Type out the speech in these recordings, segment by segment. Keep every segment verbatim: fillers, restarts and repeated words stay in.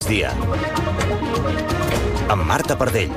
migdia, amb Marta Pardell.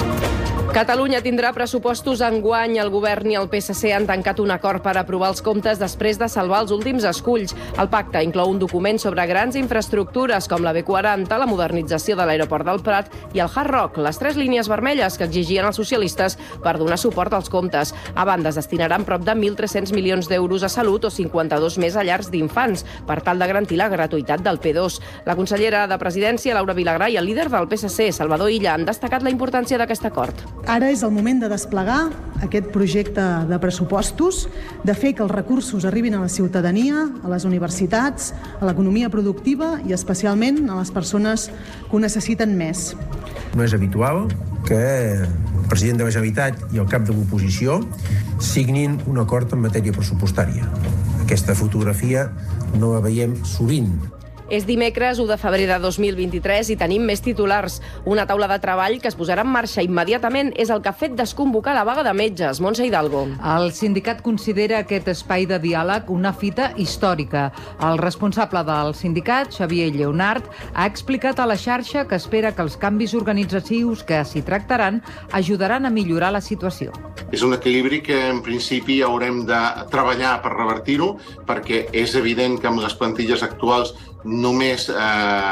Catalunya tindrà pressupostos enguany. El govern i el P S C han tancat un acord per aprovar els comptes després de salvar els últims esculls. El pacte inclou un document sobre grans infraestructures com la B quaranta, la modernització de l'aeroport del Prat i el Hard Rock, les tres línies vermelles que exigien els socialistes per donar suport als comptes. A banda, es destinaran prop de mil tres-cents milions d'euros a salut o cinquanta-dos més a llars d'infants per tal de garantir la gratuïtat del P dos. La consellera de Presidència, Laura Vilagrà, i el líder del P S C, Salvador Illa, han destacat la importància d'aquest acord. Ara és el moment de desplegar aquest projecte de pressupostos, de fer que els recursos arribin a la ciutadania, a les universitats, a l'economia productiva i especialment a les persones que ho necessiten més. No és habitual que el president de la Generalitat i el cap de l'oposició signin un acord en matèria pressupostària. Aquesta fotografia no la veiem sovint. És dimecres u de febrer de dos mil vint-i-tres i tenim més titulars. Una taula de treball que es posarà en marxa immediatament és el que ha fet desconvocar la vaga de metges. Montse Hidalgo. El sindicat considera aquest espai de diàleg una fita històrica. El responsable del sindicat, Xavier Lleonart, ha explicat a la xarxa que espera que els canvis organitzatius que s'hi tractaran ajudaran a millorar la situació. És un equilibri que en principi haurem de treballar per revertir-ho, perquè és evident que amb les plantilles actuals només eh,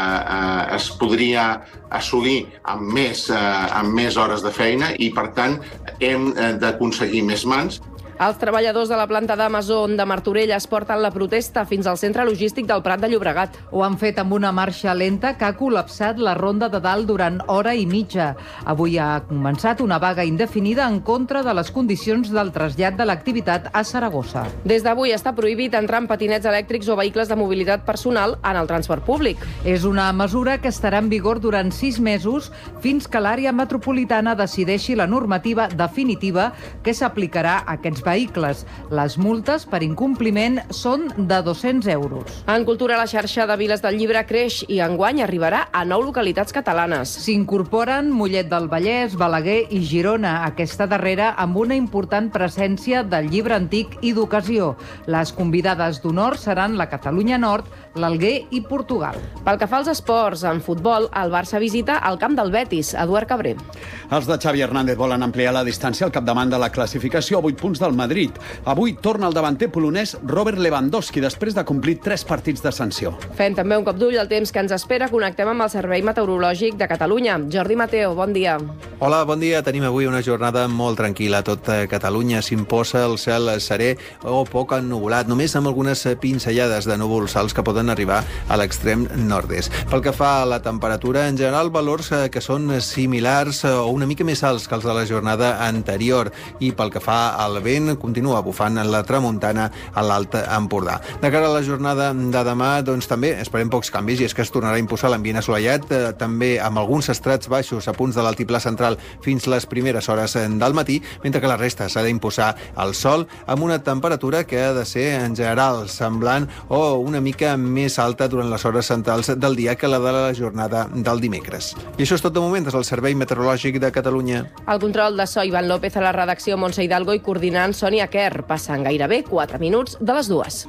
eh, es podria assolir amb més, eh, amb més hores de feina i, per tant, hem d'aconseguir més mans. Els treballadors de la planta d'Amazon de Martorelles porten la protesta fins al centre logístic del Prat de Llobregat. Ho han fet amb una marxa lenta que ha col·lapsat la ronda de dalt durant hora i mitja. Avui ha començat una vaga indefinida en contra de les condicions del trasllat de l'activitat a Saragossa. Des d'avui està prohibit entrar en patinets elèctrics o vehicles de mobilitat personal en el transport públic. És una mesura que estarà en vigor durant sis mesos fins que l'àrea metropolitana decideixi la normativa definitiva que s'aplicarà a aquests vehicles. Les multes per incompliment són de dos-cents euros. En cultura, la xarxa de viles del llibre creix i enguany arribarà a nou localitats catalanes. S'incorporen Mollet del Vallès, Balaguer i Girona, aquesta darrera amb una important presència del llibre antic i d'ocasió. Les convidades d'honor seran la Catalunya Nord, l'Alguer i Portugal. Pel que fa als esports, en futbol, el Barça visita el camp del Betis, Eduard Cabré. Els de Xavi Hernández volen ampliar la distància al capdavant de la classificació a vuit punts del Madrid. Avui torna el davanter polonès Robert Lewandowski després de complir tres partits de sanció. Fem també un cop d'ull al temps que ens espera. Connectem amb el Servei Meteorològic de Catalunya. Jordi Mateo, bon dia. Hola, bon dia. Tenim avui una jornada molt tranquil·la. A tot Catalunya s'imposa el cel serè o poc ennuvolat, només amb algunes pinzellades de núvols alts que poden arribar a l'extrem nord-est. Pel que fa a la temperatura, en general, valors que són similars o una mica més alts que els de la jornada anterior. I pel que fa al vent, continua bufant en la tramuntana a l'Alt Empordà. De cara a la jornada de demà, doncs també esperem pocs canvis i és que es tornarà a imposar l'ambient assolellat, eh, també amb alguns estrats baixos a punts de l'altiplà central fins les primeres hores del matí, mentre que la resta s'ha d'imposar el sol amb una temperatura que ha de ser en general semblant o una mica més alta durant les hores centrals del dia que la de la jornada del dimecres. I això és tot de moment des del Servei Meteorològic de Catalunya. El control de so, Ivan López, a la redacció, Montse Hidalgo, i coordinant Sònia Kerr. Passen gairebé quatre minuts de les dues.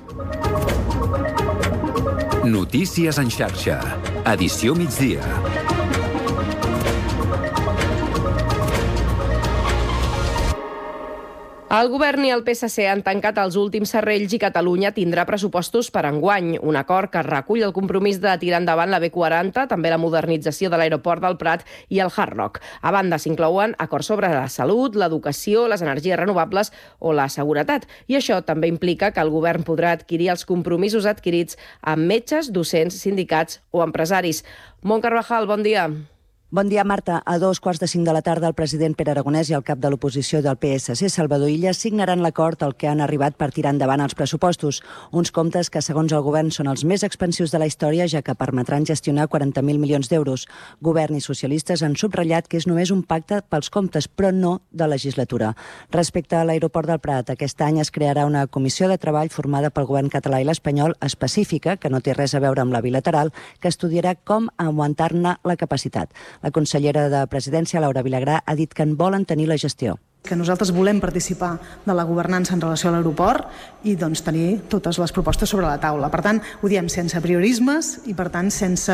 Notícies en xarxa. Edició migdia. El govern i el P S C han tancat els últims serrells i Catalunya tindrà pressupostos per enguany. Un acord que recull el compromís de tirar endavant la B quaranta, també la modernització de l'aeroport del Prat i el Hard Rock. A banda, s'inclouen acords sobre la salut, l'educació, les energies renovables o la seguretat. I això també implica que el govern podrà adquirir els compromisos adquirits amb metges, docents, sindicats o empresaris. Mont Carvajal, bon dia. Bon dia, Marta. A dos quarts de cinc de la tarda, el president Pere Aragonès i el cap de l'oposició del P S C, Salvador Illa, signaran l'acord al que han arribat per tirar endavant els pressupostos. Uns comptes que, segons el govern, són els més expansius de la història, ja que permetran gestionar quaranta mil milions d'euros. Govern i socialistes han subratllat que és només un pacte pels comptes, però no de legislatura. Respecte a l'aeroport del Prat, aquest any es crearà una comissió de treball formada pel govern català i l'espanyol específica, que no té res a veure amb la bilateral, que estudiarà com augmentar-ne la capacitat. La consellera de Presidència, Laura Vilagrà, ha dit que en volen tenir la gestió. que nosaltres volem participar de la governança en relació a l'aeroport i doncs, tenir totes les propostes sobre la taula. Per tant, ho diem sense apriorismes i, per tant, sense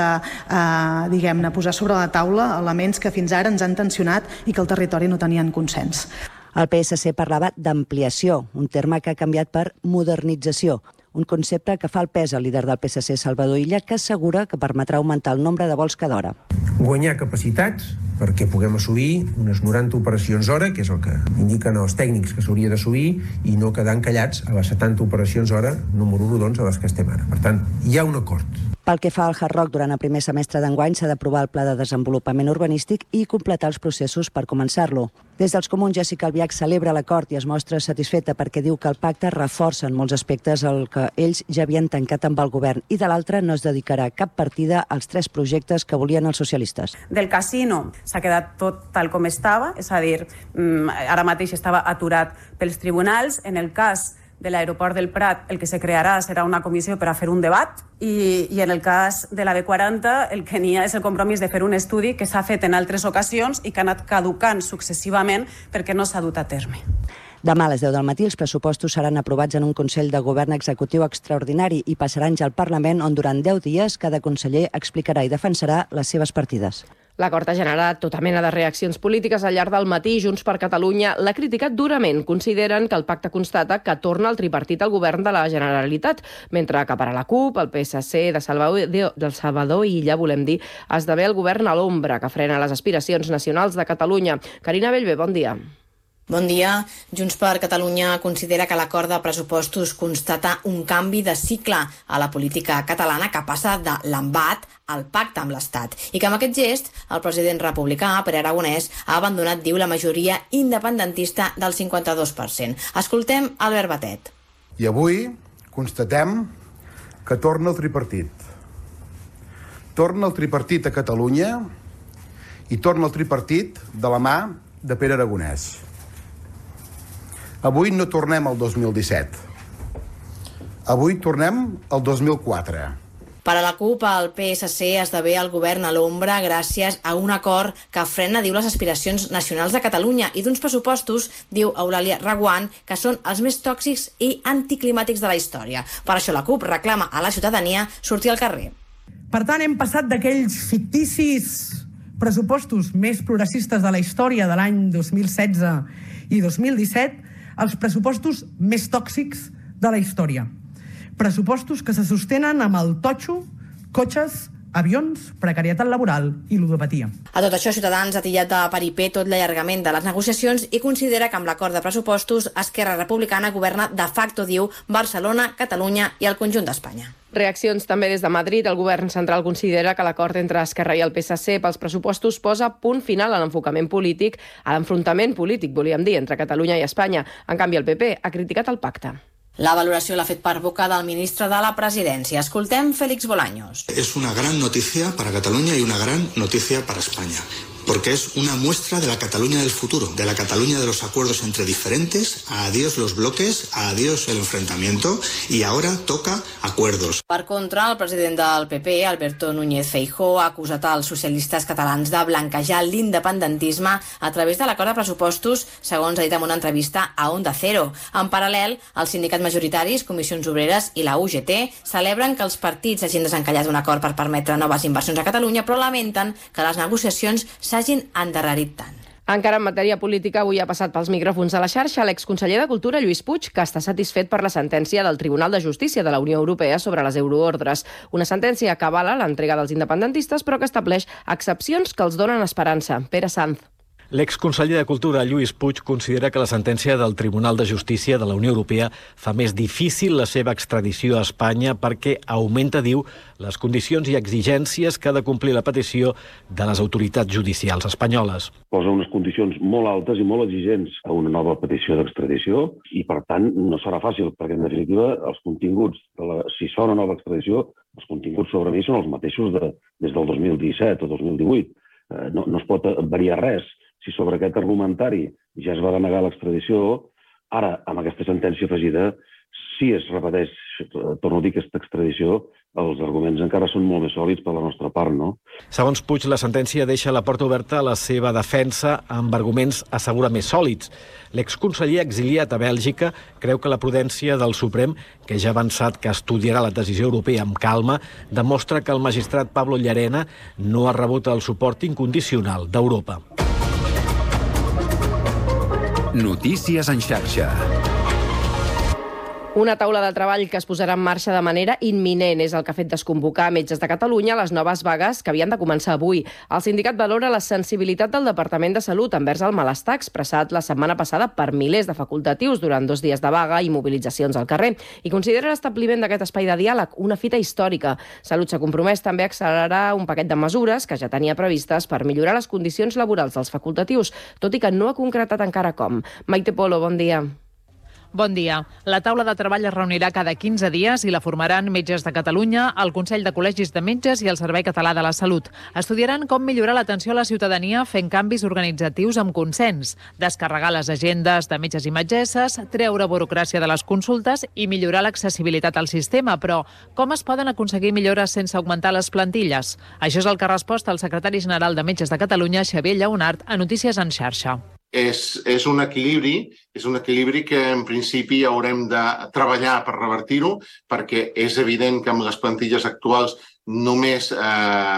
eh, diguem-ne, posar sobre la taula elements que fins ara ens han tensionat i que el territori no tenien consens. El P S C parlava d'ampliació, un terme que ha canviat per modernització, un concepte que fa el pes al líder del P S C, Salvador Illa, que assegura que permetrà augmentar el nombre de vols cada hora. Guanyar capacitats perquè puguem assolir unes noranta operacions hora, que és el que indiquen els tècnics que s'hauria d'assolir, i no quedar encallats a les setanta operacions hora, número rodons, a les que estem ara. Per tant, hi ha un acord. Pel que fa al Hard Rock, durant el primer semestre d'enguany s'ha d'aprovar el pla de desenvolupament urbanístic i completar els processos per començar-lo. Des dels comuns, Jessica Albiach celebra l'acord i es mostra satisfeta perquè diu que el pacte reforça en molts aspectes el que ells ja havien tancat amb el govern i de l'altre no es dedicarà cap partida als tres projectes que volien els socialistes. Del casino s'ha quedat tot tal com estava, és a dir, ara mateix estava aturat pels tribunals. En el cas de l'aeroport del Prat, el que se crearà serà una comissió per a fer un debat i, i en el cas de la B quaranta el que n'hi ha és el compromís de fer un estudi que s'ha fet en altres ocasions i que ha anat caducant successivament perquè no s'ha dut a terme. Demà a les deu del matí els pressupostos seran aprovats en un Consell de Govern Executiu extraordinari i passaran ja al Parlament, on durant deu dies cada conseller explicarà i defensarà les seves partides. L'acord ha generat tota mena de reaccions polítiques al llarg del matí. Junts per Catalunya l'ha criticat durament. Consideren que el pacte constata que torna el tripartit al govern de la Generalitat, mentre que per a la CUP, el P S C de Salvador, del Salvador Illa, volem dir, esdevé el govern a l'ombra, que frena les aspiracions nacionals de Catalunya. Carina Bellver, bon dia. Bon dia. Junts per Catalunya considera que l'acord de pressupostos constata un canvi de cicle a la política catalana que passa de l'embat al pacte amb l'Estat i que amb aquest gest el president republicà, Pere Aragonès, ha abandonat, diu, la majoria independentista del cinquanta-dos per cent. Escoltem Albert Batet. I avui constatem que torna el tripartit. Torna el tripartit a Catalunya i torna el tripartit de la mà de Pere Aragonès. Avui no tornem al dos mil disset. Avui tornem al dos mil quatre. Per a la CUP, el P S C esdevé el govern a l'ombra gràcies a un acord que frena, diu, les aspiracions nacionals de Catalunya i d'uns pressupostos, diu Eulàlia Reguant, que són els més tòxics i anticlimàtics de la història. Per això la CUP reclama a la ciutadania sortir al carrer. Per tant, hem passat d'aquells ficticis pressupostos més progressistes de la història de l'any dos mil setze i dos mil disset als pressupostos més tòxics de la història. Pressupostos que se sostenen amb el totxo, cotxes, avions, precarietat laboral i ludopatia. A tot això, Ciutadans ha tillat de paripé tot l'allargament de les negociacions i considera que amb l'acord de pressupostos Esquerra Republicana governa de facto, diu, Barcelona, Catalunya i el conjunt d'Espanya. Reaccions també des de Madrid. El govern central considera que l'acord entre Esquerra i el P S C pels pressupostos posa punt final a l'enfocament polític, a l'enfrontament polític, volíem dir, entre Catalunya i Espanya. En canvi, el P P ha criticat el pacte. La valoració l'ha fet per boca del ministre de la Presidència. Escoltem Félix Bolaños. Es una gran noticia para Cataluña y una gran noticia para España, porque es una muestra de la Cataluña del futuro, de la Cataluña de los acuerdos entre diferentes, adiós los bloques, adiós el enfrentamiento, y ahora toca acuerdos. Per contra, el president del P P, Alberto Núñez Feijóo, ha acusat als socialistes catalans de blanquejar l'independentisme a través de l'acord de pressupostos, segons ha dit en una entrevista a Onda Cero. En paral·lel, els sindicats majoritaris, Comissions Obreres i la U G T celebren que els partits hagin desencallat un acord per permetre noves inversions a Catalunya, però lamenten que les negociacions s'hagin endarrerit tant. Encara en matèria política, avui ha passat pels micròfons de la xarxa l'exconseller de Cultura, Lluís Puig, que està satisfet per la sentència del Tribunal de Justícia de la Unió Europea sobre les euroordres. Una sentència que avala l'entrega dels independentistes, però que estableix excepcions que els donen esperança. Pere Sanz. L'exconseller de Cultura, Lluís Puig, considera que la sentència del Tribunal de Justícia de la Unió Europea fa més difícil la seva extradició a Espanya perquè augmenta, diu, les condicions i exigències que ha de complir la petició de les autoritats judicials espanyoles. Posa unes condicions molt altes i molt exigents a una nova petició d'extradició i, per tant, no serà fàcil, perquè, en definitiva, els continguts, de la, si es fa una nova extradició, els continguts sobre mi són els mateixos de, des del dos mil disset o dos mil divuit. Eh, no, no es pot variar res. Si sobre aquest argumentari ja es va denegar l'extradició, ara, amb aquesta sentència afegida, si es repeteix, torno a dir, aquesta extradició, els arguments encara són molt més sòlids per la nostra part, no? Segons Puig, la sentència deixa la porta oberta a la seva defensa amb arguments assegura més sòlids. L'exconseller exiliat a Bèlgica creu que la prudència del Suprem, que ja ha avançat que estudiarà la decisió europea amb calma, demostra que el magistrat Pablo Llarena no ha rebut el suport incondicional d'Europa. Notícies en xarxa. Una taula de treball que es posarà en marxa de manera imminent és el que ha fet desconvocar Metges de Catalunya les noves vagues que havien de començar avui. El sindicat valora la sensibilitat del Departament de Salut envers el malestar expressat la setmana passada per milers de facultatius durant dos dies de vaga i mobilitzacions al carrer i considera l'establiment d'aquest espai de diàleg una fita històrica. Salut s'ha compromès també a accelerar un paquet de mesures que ja tenia previstes per millorar les condicions laborals dels facultatius, tot i que no ha concretat encara com. Maite Polo, bon dia. Bon dia. La taula de treball es reunirà cada quinze dies i la formaran Metges de Catalunya, el Consell de Col·legis de Metges i el Servei Català de la Salut. Estudiaran com millorar l'atenció a la ciutadania fent canvis organitzatius amb consens, descarregar les agendes de metges i metgesses, treure burocràcia de les consultes i millorar l'accessibilitat al sistema. Però com es poden aconseguir millores sense augmentar les plantilles? Això és el que ha respost el secretari general de Metges de Catalunya, Xavier Lleonart, a Notícies en xarxa. És, és un equilibri, és un equilibri que en principi haurem de treballar per revertir-ho, perquè és evident que amb les plantilles actuals només eh,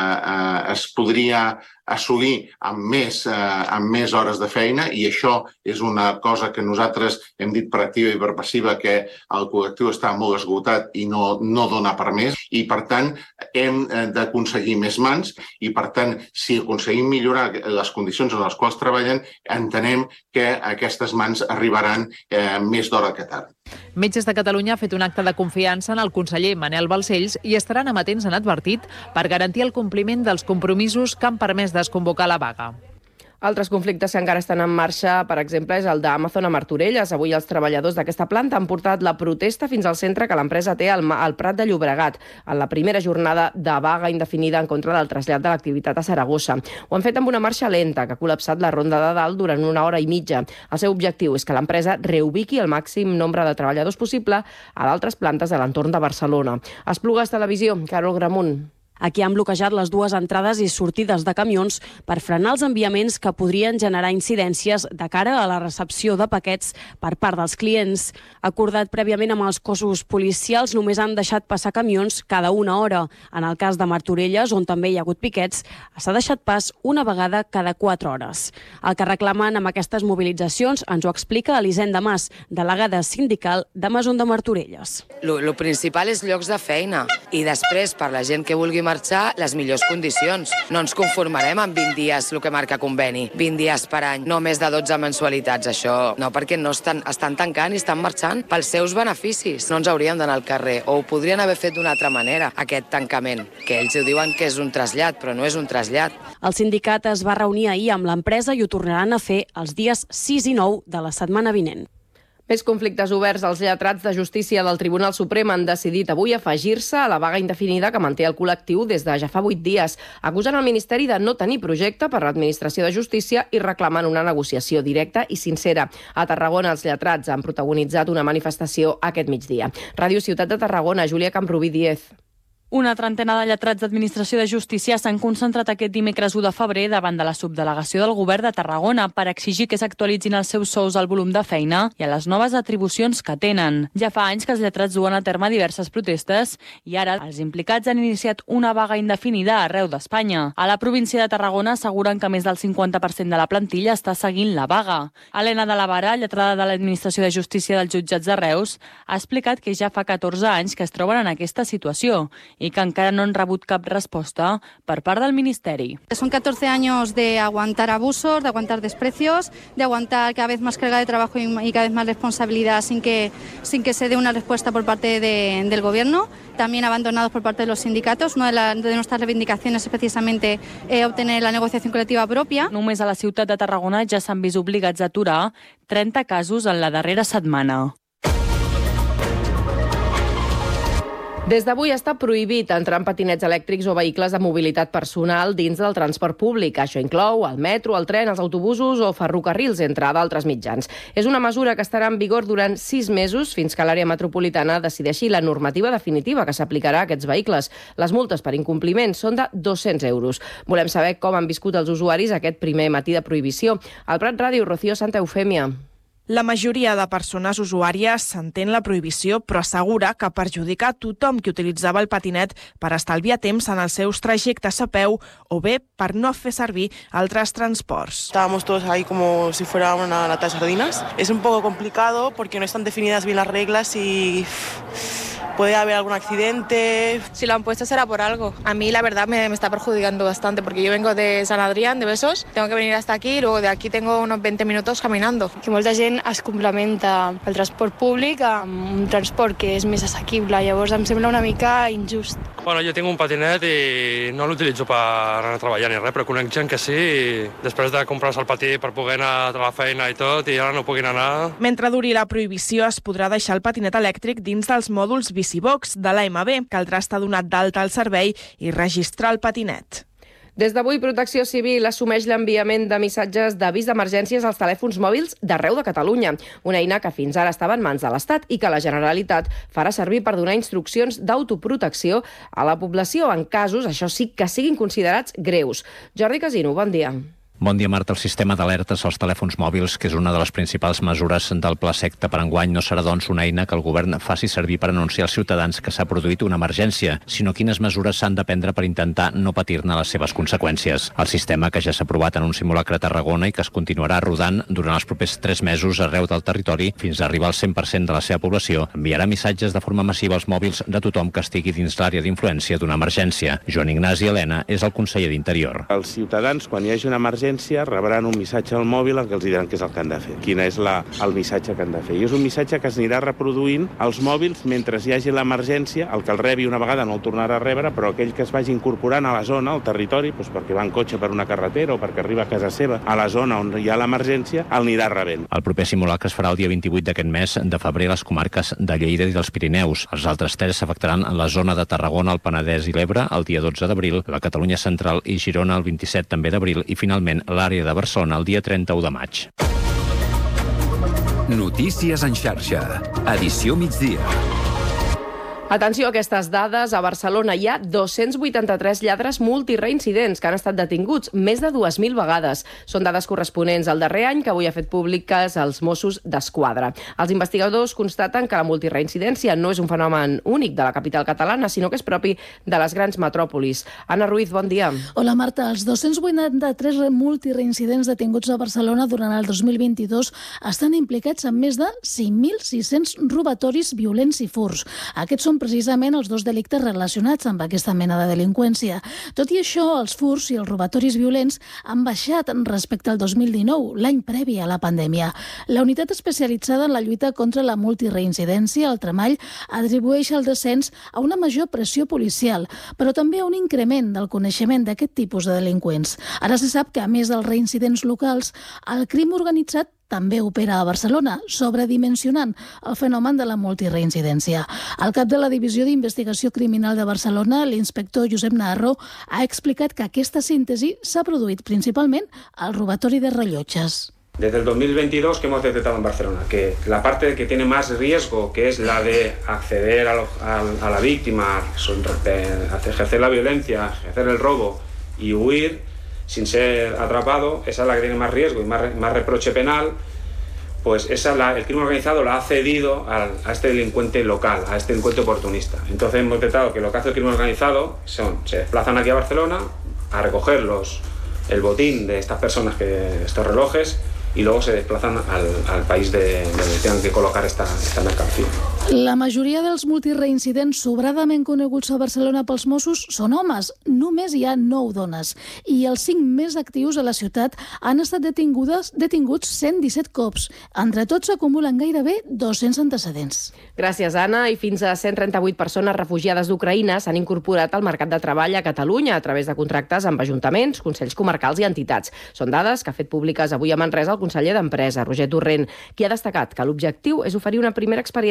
eh, es podria assolir amb més, eh, amb més hores de feina, i això és una cosa que nosaltres hem dit per activa i per passiva, que el col·lectiu està molt esgotat i no, no dona per més, i per tant hem d'aconseguir més mans, i per tant si aconseguim millorar les condicions en les quals treballen, entenem que aquestes mans arribaran eh, més d'hora que tard. Metges de Catalunya ha fet un acte de confiança en el conseller Manel Balcells i estaran amatents, han advertit, per garantir el compliment dels compromisos que han permès desconvocar la vaga. Altres conflictes que encara estan en marxa, per exemple, és el d'Amazon a Martorelles. Avui els treballadors d'aquesta planta han portat la protesta fins al centre que l'empresa té al, al Prat de Llobregat, en la primera jornada de vaga indefinida en contra del trasllat de l'activitat a Saragossa. Ho han fet amb una marxa lenta, que ha col·lapsat la ronda de dalt durant una hora i mitja. El seu objectiu és que l'empresa reubiqui el màxim nombre de treballadors possible a d'altres plantes de l'entorn de Barcelona. Esplugues Televisió, Carol Gramunt. Aquí han bloquejat les dues entrades i sortides de camions per frenar els enviaments que podrien generar incidències de cara a la recepció de paquets per part dels clients. Acordat prèviament amb els cossos policials, només han deixat passar camions cada una hora. En el cas de Martorelles, on també hi ha hagut piquets, s'ha deixat pas una vegada cada quatre hores. El que reclamen amb aquestes mobilitzacions ens ho explica Elisenda Mas, delegada sindical d'Amazon de Martorelles. Lo, lo principal és llocs de feina i després, per la gent que vulgui marxar, les millors condicions. No ens conformarem amb vint dies, el que marca conveni, vint dies per any, no més de dotze mensualitats, això no, perquè no estan, estan tancant i estan marxant pels seus beneficis. No ens hauríem d'anar al carrer, o ho podrien haver fet d'una altra manera, aquest tancament, que ells ho diuen que és un trasllat, però no és un trasllat. El sindicat es va reunir ahir amb l'empresa i ho tornaran a fer els dies sis i nou de la setmana vinent. Més conflictes oberts. Els lletrats de justícia del Tribunal Suprem han decidit avui afegir-se a la vaga indefinida que manté el col·lectiu des de ja fa vuit dies. Acusen el Ministeri de no tenir projecte per l'Administració de Justícia i reclamen una negociació directa i sincera. A Tarragona, els lletrats han protagonitzat una manifestació aquest migdia. Ràdio Ciutat de Tarragona, Júlia Camprubí Díez. Una trentena de lletrats d'Administració de Justícia s'han concentrat aquest dimecres u de febrer davant de la subdelegació del Govern de Tarragona per exigir que s'actualitzin els seus sous al volum de feina i a les noves atribucions que tenen. Ja fa anys que els lletrats duen a terme diverses protestes i ara els implicats han iniciat una vaga indefinida arreu d'Espanya. A la província de Tarragona asseguren que més del cinquanta per cent de la plantilla està seguint la vaga. Helena de la Vara, lletrada de l'Administració de Justícia dels jutjats de Reus, ha explicat que ja fa catorze anys que es troben en aquesta situació y que encara no han rebut cap resposta per part del Ministeri. Son catorce años de aguantar abusos, de aguantar desprecios, de aguantar cada vez más carga de trabajo y cada vez más responsabilidad sin que, sin que se dé una respuesta por parte de, del Gobierno, también abandonados por parte de los sindicatos. Una de, la, de nuestras reivindicaciones es precisamente eh, obtener la negociación colectiva propia. Només a la ciutat de Tarragona ja s'han vist obligats a aturar trenta casos en la darrera setmana. Des d'avui està prohibit entrar en patinets elèctrics o vehicles de mobilitat personal dins del transport públic. Això inclou el metro, el tren, els autobusos o ferrocarrils, entre d'altres mitjans. És una mesura que estarà en vigor durant sis mesos fins que l'àrea metropolitana decideixi la normativa definitiva que s'aplicarà a aquests vehicles. Les multes per incompliment són de dos-cents euros. Volem saber com han viscut els usuaris aquest primer matí de prohibició. Al Prat Ràdio, Rocío Santa Eufèmia. La majoria de persones usuàries s'entén la prohibició, però assegura que perjudica tothom que utilitzava el patinet per estalviar temps en els seus trajectes a peu o bé per no fer servir altres transports. Estábamos todos ahí como si fuera una lata de sardinas. Es un poco complicado porque no están definidas bien las reglas y puede haber algún accidente. Si lo han puesto será por algo. A mí la verdad me, me está perjudicando bastante porque yo vengo de San Adrián, de Besos, tengo que venir hasta aquí y luego de aquí tengo unos veinte minutos caminando. Que molta gent es complementa el transport públic amb un transport que és més assequible, llavors em sembla una mica injust. Bueno, jo tinc un patinet i no l'utilitzo per anar a treballar ni res, però conec gent que sí, i després de comprar-se el patí per poder anar a la feina i tot, i ara no puguin anar. Mentre duri la prohibició, es podrà deixar el patinet elèctric dins dels mòduls Bicibox de l'A M B. Caldrà estar donat d'alta al servei i registrar el patinet. Des d'avui, Protecció Civil assumeix l'enviament de missatges d'avís d'emergències als telèfons mòbils d'arreu de Catalunya, una eina que fins ara estava en mans de l'Estat i que la Generalitat farà servir per donar instruccions d'autoprotecció a la població en casos, això sí, que siguin considerats greus. Jordi Casino, bon dia. Bon dia, Marta. El sistema d'alertes als telèfons mòbils, que és una de les principals mesures del Pla Secta per enguany, no serà, doncs, una eina que el govern faci servir per anunciar als ciutadans que s'ha produït una emergència, sinó quines mesures s'han de prendre per intentar no patir-ne les seves conseqüències. El sistema, que ja s'ha aprovat en un simulacre a Tarragona i que es continuarà rodant durant els propers tres mesos arreu del territori fins a arribar al cent per cent de la seva població, enviarà missatges de forma massiva als mòbils de tothom que estigui dins l'àrea d'influència d'una emergència. Joan Ignasi Helena és el conseller d'Interior. Els ciutadans, quan hi hagi una emergència, rebran un missatge al mòbil en què els diran què és el que han de fer, quin és la, el missatge que han de fer. I és un missatge que es anirà reproduint als mòbils mentre hi hagi l'emergència. El que el rebi una vegada no el tornarà a rebre, però aquell que es vagi incorporant a la zona, al territori, doncs perquè va en cotxe per una carretera o perquè arriba a casa seva, a la zona on hi ha l'emergència, el anirà rebent. El proper simulacre es farà el dia vint-i-vuit d'aquest mes de febrer a les comarques de Lleida i dels Pirineus. Els altres tres s'afectaran en la zona de Tarragona, el Penedès i l'Ebre el dia dotze d'abril, la Catalunya Central i Girona el vint-i-set també d'abril i finalment l'àrea de Barcelona el dia trenta-u de maig. Notícies en xarxa. Edició migdia. Atenció a aquestes dades. A Barcelona hi ha dos-cents vuitanta-tres lladres multireincidents que han estat detinguts més de dues mil vegades. Són dades corresponents al darrer any que avui ha fet públiques els Mossos d'Esquadra. Els investigadors constaten que la multireincidència no és un fenomen únic de la capital catalana, sinó que és propi de les grans metròpolis. Anna Ruiz, bon dia. Hola, Marta. Els dos-cents vuitanta-tres multireincidents detinguts a Barcelona durant el dos mil vint-i-dos estan implicats en més de cinc mil sis-cents robatoris violents i furts. Aquests són precisament els dos delictes relacionats amb aquesta mena de delinqüència. Tot i això, els furts i els robatoris violents han baixat respecte al dos mil dinou, l'any previ a la pandèmia. La unitat especialitzada en la lluita contra la multireincidència, el Tremall, atribueix el descens a una major pressió policial, però també a un increment del coneixement d'aquest tipus de delinqüents. Ara se sap que, a més dels reincidents locals, el crim organitzat també opera a Barcelona, sobredimensionant el fenomen de la multireincidència. El cap de la Divisió d'Investigació Criminal de Barcelona, l'inspector Josep Naharro, ha explicat que aquesta síntesi s'ha produït principalment al robatori de rellotges. Desde el dos mil veintidós, que hemos detectado en Barcelona, que la parte que tiene más riesgo, que es la de acceder a, lo, a, a la víctima, ejercer la violencia, ejercer el robo y huir sin ser atrapado, esa es la que tiene más riesgo y más, más reproche penal, pues esa la, el crimen organizado la ha cedido a, a este delincuente local, a este delincuente oportunista. Entonces hemos detectado que lo que hace el crimen organizado son, se desplazan aquí a Barcelona a recoger los, el botín de estas personas, que estos relojes, y luego se desplazan al, al país de, de donde tengan que colocar esta, esta mercancía. La majoria dels multireincidents sobradament coneguts a Barcelona pels Mossos són homes. Només hi ha nou dones. I els cinc més actius a la ciutat han estat detingudes, detinguts cent disset cops. Entre tots s'acumulen gairebé dos-cents antecedents. Gràcies, Anna. I fins a cent trenta-vuit persones refugiades d'Ucraïna s'han incorporat al mercat de treball a Catalunya a través de contractes amb ajuntaments, consells comarcals i entitats. Són dades que ha fet públiques avui a Manresa el conseller d'Empresa, Roger Torrent, qui ha destacat que l'objectiu és oferir una primera experiència laboral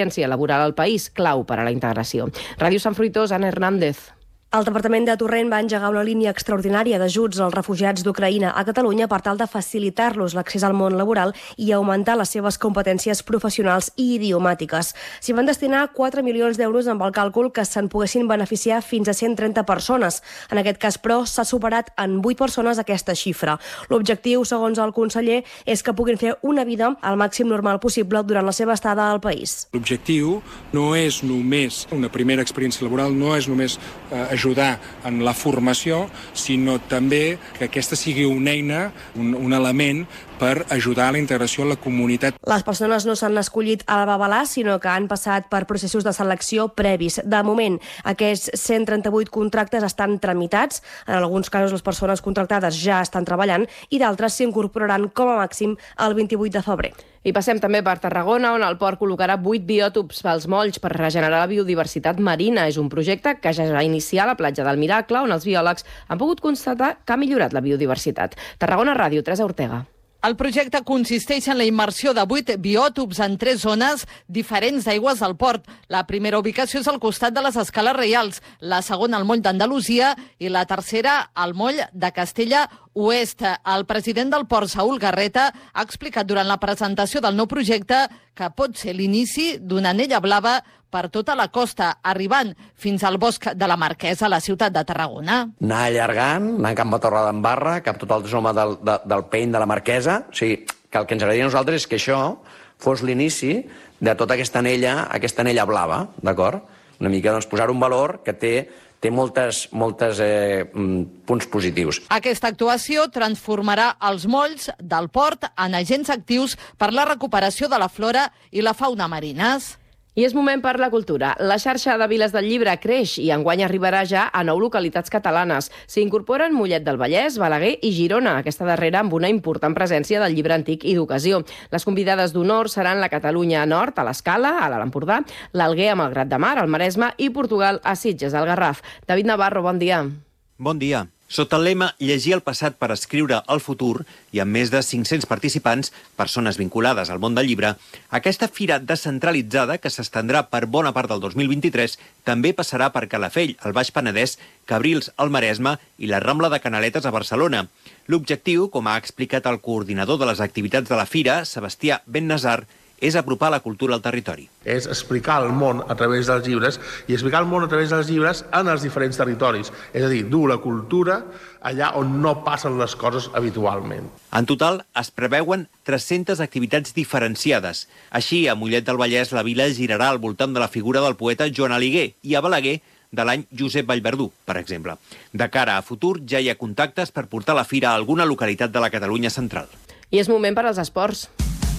laboral al país, clau per a la integració. Ràdio Sant Fruitós, Anna Hernández. El Departament de Torrent va engegar una línia extraordinària d'ajuts als refugiats d'Ucraïna a Catalunya per tal de facilitar-los l'accés al món laboral i augmentar les seves competències professionals i idiomàtiques. S'hi van destinar quatre milions d'euros amb el càlcul que se'n poguessin beneficiar fins a cent trenta persones. En aquest cas, però, s'ha superat en vuit persones aquesta xifra. L'objectiu, segons el conseller, és que puguin fer una vida al màxim normal possible durant la seva estada al país. L'objectiu no és només una primera experiència laboral, no és només eh, ajudar en la formació, sinó també que aquesta sigui una eina, un, un element per ajudar a la integració a la comunitat. Les persones no s'han escollit a la babalà, sinó que han passat per processos de selecció previs. De moment, aquests cent trenta-vuit contractes estan tramitats. En alguns casos, les persones contractades ja estan treballant i d'altres s'incorporaran com a màxim el vint-i-vuit de febrer. I passem també per Tarragona, on el port col·locarà vuit biòtops pels molls per regenerar la biodiversitat marina. És un projecte que ja es va iniciar a la platja del Miracle, on els biòlegs han pogut constatar que ha millorat la biodiversitat. Tarragona Ràdio, Teresa Ortega. El projecte consisteix en la immersió de vuit biòtops en tres zones diferents d'aigües del port. La primera ubicació és al costat de les escales reials, la segona al moll d'Andalusia i la tercera al moll de Castella Oest. El president del port, Saúl Garreta, ha explicat durant la presentació del nou projecte que pot ser l'inici d'una anella blava per tota la costa, arribant fins al bosc de la Marquesa, a la ciutat de Tarragona. Anar allargant, anar cap a Torredembarra, cap a tot el zona del, de, del peny de la Marquesa. O sigui, que el que ens agradaria a nosaltres és que això fos l'inici de tota aquesta anella, aquesta anella blava, d'acord? Una mica, doncs, posar un valor que té té moltes, moltes eh, punts positius. Aquesta actuació transformarà els molls del port en agents actius per la recuperació de la flora i la fauna marines. I és moment per la cultura. La xarxa de Viles del Llibre creix i enguany arribarà ja a nou localitats catalanes. S'hi incorporen Mollet del Vallès, Balaguer i Girona, aquesta darrera amb una important presència del llibre antic i d'ocasió. Les convidades d'honor seran la Catalunya Nord, a l'Escala, a l'Alt Empordà, l'Alguer a Malgrat de Mar, al Maresme i Portugal a Sitges, al Garraf. David Navarro, bon dia. Bon dia. Sota el lema Llegir el passat per escriure el futur i amb més de cinc-cents participants, persones vinculades al món del llibre, aquesta fira descentralitzada que s'estendrà per bona part del dos mil vint-i-tres també passarà per Calafell, al Baix Penedès, Cabrils, al Maresme i la Rambla de Canaletes a Barcelona. L'objectiu, com ha explicat el coordinador de les activitats de la fira, Sebastià Bennazar, és apropar la cultura al territori. És explicar el món a través dels llibres i explicar el món a través dels llibres en els diferents territoris. És a dir, dur la cultura allà on no passen les coses habitualment. En total, es preveuen tres-centes activitats diferenciades. Així, a Mollet del Vallès, la vila girarà al voltant de la figura del poeta Joan Aliguer i a Balaguer de l'any Josep Vallverdú, per exemple. De cara a futur, ja hi ha contactes per portar la fira a alguna localitat de la Catalunya central. I és moment per als esports.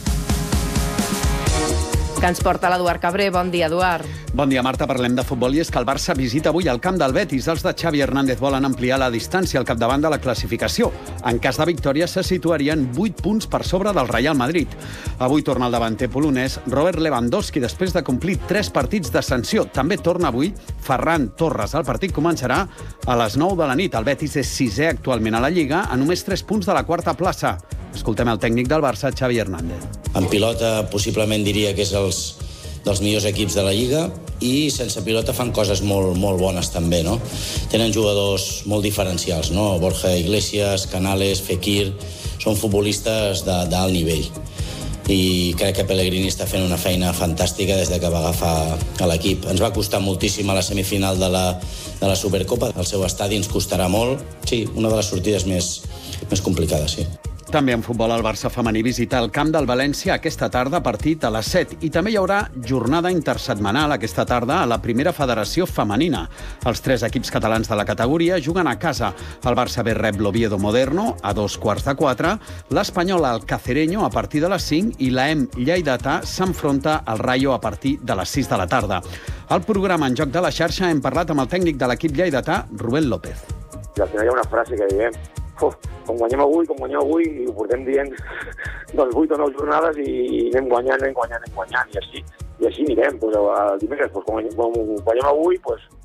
Que ens porta l'Eduard Cabré. Bon dia, Eduard. Bon dia, Marta. Parlem de futbol i és que el Barça visita avui el camp del Betis. Els de Xavi Hernández volen ampliar la distància al capdavant de la classificació. En cas de victòria, se situarien vuit punts per sobre del Real Madrid. Avui torna el davanter polonès Robert Lewandowski després de complir tres partits de sanció. També torna avui Ferran Torres. El partit començarà a les nou de la nit. El Betis és sisè actualment a la Lliga, a només tres punts de la quarta plaça. Escoltem el tècnic del Barça, Xavi Hernández. En pilota possiblement diria que és els dels millors equips de la Lliga i sense pilota fan coses molt, molt bones també, no? Tenen jugadors molt diferencials, no? Borja Iglesias, Canales, Fekir, són futbolistes d'alt nivell. I crec que Pellegrini està fent una feina fantàstica des de que va agafar a l'equip. Ens va costar moltíssim a la semifinal de la, de la Supercopa. El seu estadi ens costarà molt. Sí, una de les sortides més, més complicades, sí. També en futbol el Barça femení visita el camp del València aquesta tarda a partit a les set. I també hi haurà jornada intersetmanal aquesta tarda a la primera federació femenina. Els tres equips catalans de la categoria juguen a casa. El Barça B rep l'Oviedo Moderno a dos quarts de quatre, l'Espanyol al Cacereño a partir de les cinc i l'A E M Lleidatà s'enfronta al Rayo a partir de les sis de la tarda. Al programa En Joc de la Xarxa hem parlat amb el tècnic de l'equip lleidatà, Rubén López. I al final hi ha una frase que diem Uf, com guanyem avui, com guanyem avui, i ho portem dient doncs vuit o nou jornades i anem guanyant, anem guanyant, anem guanyant, i així, i així anirem. Pues, el dimecres, pues, com guanyem avui, pues,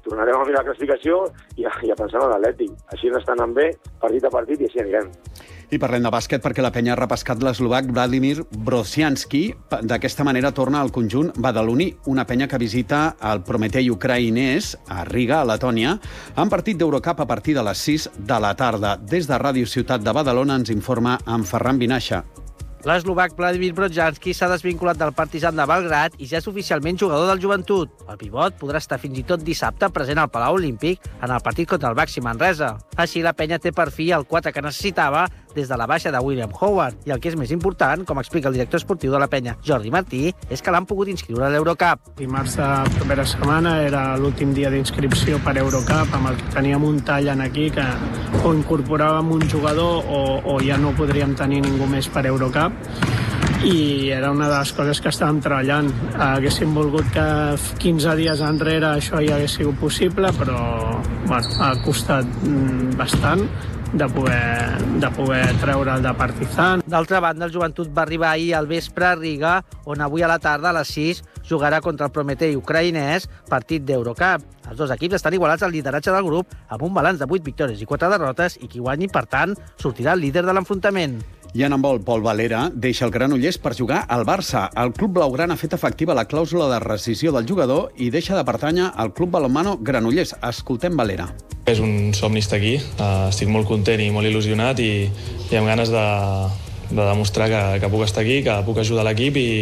tornarem a mirar la classificació i a, i a pensar en l'Atlètic. Així no estan anant bé, partit a partit, i així anirem. I parlem de bàsquet perquè la penya ha repescat l'eslovac Vladimir Brosianski. D'aquesta manera torna al conjunt badaloní, una penya que visita el Prometei ucraïnès a Riga, a Letònia, en partit d'Eurocup a partir de les sis de la tarda. Des de Ràdio Ciutat de Badalona ens informa en Ferran Vinaixa. L'eslovac Vladimir Brosianski s'ha desvinculat del Partizan de Belgrad i ja és oficialment jugador del Joventut. El pivot podrà estar fins i tot dissabte present al Palau Olímpic en el partit contra el Baxi Manresa. Així, la penya té per fi el quatre que necessitava des de la baixa de William Howard. I el que és més important, com explica el director esportiu de la penya, Jordi Martí, és que l'han pogut inscriure a l'Eurocup. Dimarts de propera setmana era l'últim dia d'inscripció per Eurocup, amb el que teníem un tall en aquí que o incorporàvem un jugador o, o ja no podríem tenir ningú més per Eurocup. I era una de les coses que estàvem treballant. Haguéssim volgut que quinze dies enrere això ja hagués sigut possible, però bueno, ha costat bastant de poder, de poder treure el de Partizan. D'altra banda, el Joventut va arribar ahir al vespre a Riga, on avui a la tarda, a les sis, jugarà contra el Prometei ucraïnès, partit d'Eurocup. Els dos equips estan igualats al lideratge del grup, amb un balanç de vuit victòries i quatre derrotes, i qui guanyi, per tant, sortirà el líder de l'enfrontament. I en handbol, Pol Valera deixa el Granollers per jugar al Barça. El club blaugrana ha fet efectiva la clàusula de rescisió del jugador i deixa de pertànyer al club balonmano Granollers. Escoltem Valera. És un somni estar aquí. Estic molt content i molt il·lusionat i, i amb ganes de, de demostrar que, que puc estar aquí, que puc ajudar l'equip i,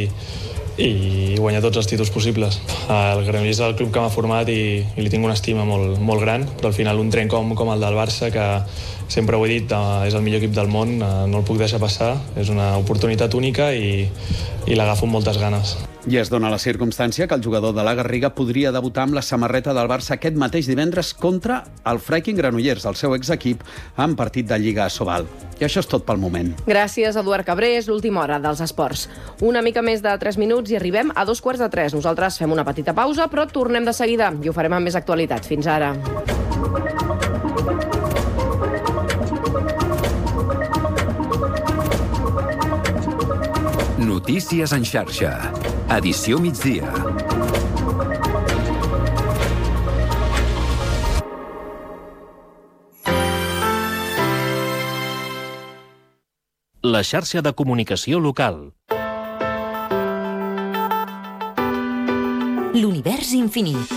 i guanyar tots els títols possibles. El Granollers és el club que m'ha format i, i li tinc una estima molt, molt gran, però al final un tren com, com el del Barça, que sempre ho he dit, és el millor equip del món, no el puc deixar passar, és una oportunitat única i, i l'agafo amb moltes ganes. I es dona la circumstància que el jugador de la Garriga podria debutar amb la samarreta del Barça aquest mateix divendres contra el Freiking Granollers, el seu exequip, en partit de Lliga a Sobal. I això és tot pel moment. Gràcies, Eduard Cabré. És l'última hora dels esports. Una mica més de tres minuts i arribem a dos quarts de tres. Nosaltres fem una petita pausa, però tornem de seguida i ho farem amb més actualitat. Fins ara. Notícies en xarxa. Edició migdia. La xarxa de comunicació local. L'univers infinit.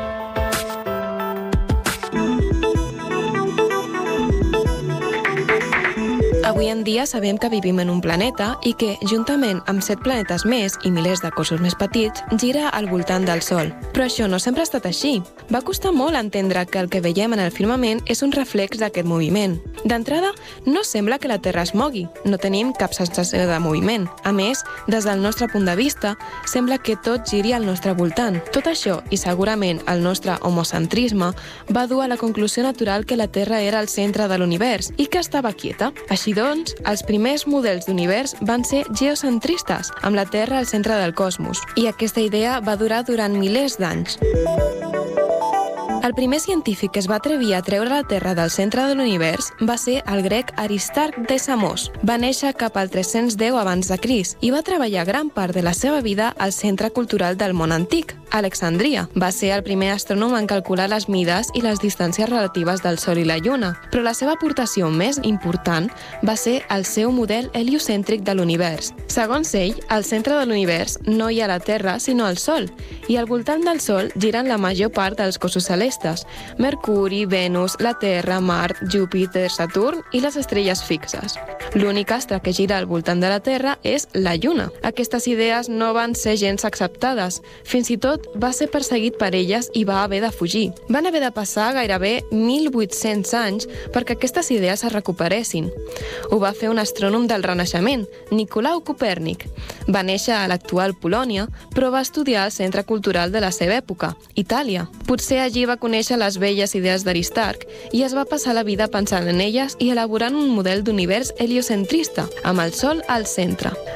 Avui en dia sabem que vivim en un planeta i que, juntament amb set planetes més i milers de cossos més petits, gira al voltant del Sol. Però això no sempre ha estat així. Va costar molt entendre que el que veiem en el firmament és un reflex d'aquest moviment. D'entrada, no sembla que la Terra es mogui. No tenim cap sensació de moviment. A més, des del nostre punt de vista, sembla que tot giri al nostre voltant. Tot això, i segurament el nostre homocentrisme, va dur a la conclusió natural que la Terra era el centre de l'univers i que estava quieta. Així doncs, els primers models d'univers van ser geocentristes, amb la Terra al centre del cosmos. I aquesta idea va durar durant milers d'anys. El primer científic que es va atrevir a treure la Terra del centre de l'univers va ser el grec Aristarc de Samos. Va néixer cap al tres-cents deu abans de Crist i va treballar gran part de la seva vida al centre cultural del món antic, Alexandria. Va ser el primer astrònom en calcular les mides i les distàncies relatives del Sol i la Lluna, però la seva aportació més important va ser el seu model heliocèntric de l'univers. Segons ell, al centre de l'univers no hi ha la Terra, sinó el Sol, i al voltant del Sol giren la major part dels cossos celestes: Mercuri, Venus, la Terra, Mart, Júpiter, Saturn i les estrelles fixes. L'únic astre que gira al voltant de la Terra és la Lluna. Aquestes idees no van ser gens acceptades. Fins i tot va ser perseguit per elles i va haver de fugir. Van haver de passar gairebé mil vuit-cents anys perquè aquestes idees es recuperessin. Ho va fer un astrònom del Renaixement, Nicolau Copèrnic. Va néixer a l'actual Polònia, però va estudiar al centre cultural de la seva època, Itàlia. Potser allí va conèixer les velles idees d'Aristarc i es va passar la vida pensant en elles i elaborant un model d'univers heliocentrista, amb el Sol al centre.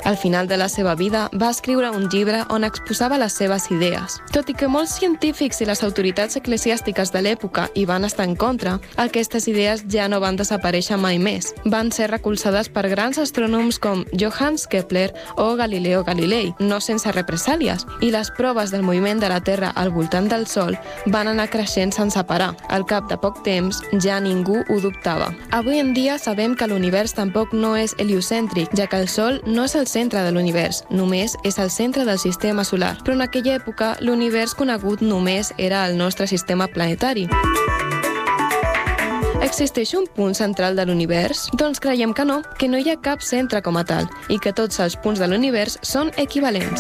Al final de la seva vida va escriure un llibre on exposava les seves idees. Tot i que molts científics i les autoritats eclesiàstiques de l'època hi van estar en contra, aquestes idees ja no van desaparèixer mai més. Van ser recolzades per grans astrònoms com Johannes Kepler o Galileo Galilei, no sense represàlies, i les proves del moviment de la Terra al voltant del Sol van anar creixent sense parar. Al cap de poc temps ja ningú ho dubtava. Avui en dia sabem que l'univers tampoc no és heliocèntric, ja que el Sol no és el centre de l'univers, només és el centre del sistema solar. Però en aquella època l'univers conegut només era el nostre sistema planetari. Existeix un punt central de l'univers? Doncs creiem que no, que no hi ha cap centre com a tal, i que tots els punts de l'univers són equivalents.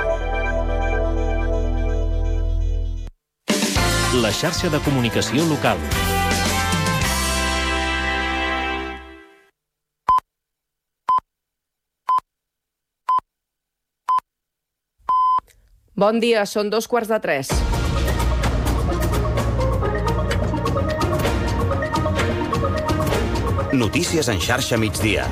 La xarxa de comunicació local. Bon dia, són dos quarts de tres. Notícies en xarxa migdia.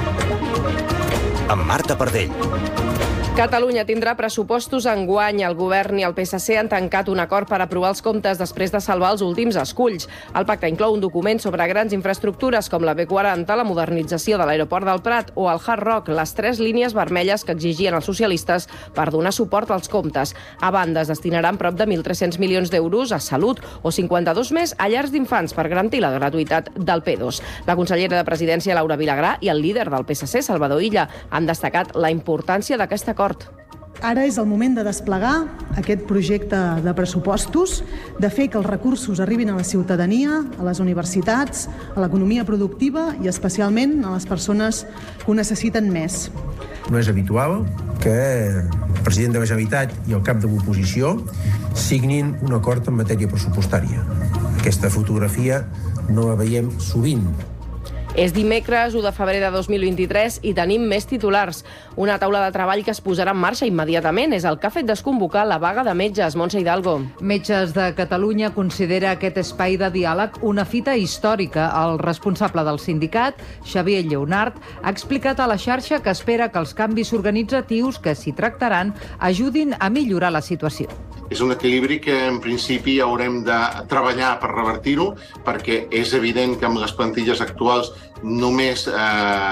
Amb Marta Pardell. Catalunya tindrà pressupostos enguany. El govern i el P S C han tancat un acord per aprovar els comptes després de salvar els últims esculls. El pacte inclou un document sobre grans infraestructures com la B quaranta, la modernització de l'aeroport del Prat o el Hard Rock, les tres línies vermelles que exigien els socialistes per donar suport als comptes. A banda, es destinaran prop de mil tres-cents milions d'euros a salut o cinquanta-dos més a llars d'infants per garantir la gratuïtat del P dos. La consellera de Presidència, Laura Vilagrà, i el líder del P S C, Salvador Illa, han destacat la importància d'aquest acord. Ara és el moment de desplegar aquest projecte de pressupostos, de fer que els recursos arribin a la ciutadania, a les universitats, a l'economia productiva i especialment a les persones que ho necessiten més. No és habitual que el president de la Generalitat i el cap de l'oposició signin un acord en matèria pressupostària. Aquesta fotografia no la veiem sovint. És dimecres, u de febrer de dos mil vint-i-tres, i tenim més titulars. Una taula de treball que es posarà en marxa immediatament és el que ha fet desconvocar la vaga de metges. Montse Hidalgo. Metges de Catalunya considera aquest espai de diàleg una fita històrica. El responsable del sindicat, Xavier Lleonart, ha explicat a la xarxa que espera que els canvis organitzatius que s'hi tractaran ajudin a millorar la situació. És un equilibri que en principi haurem de treballar per revertir-ho, perquè és evident que amb les plantilles actuals només eh,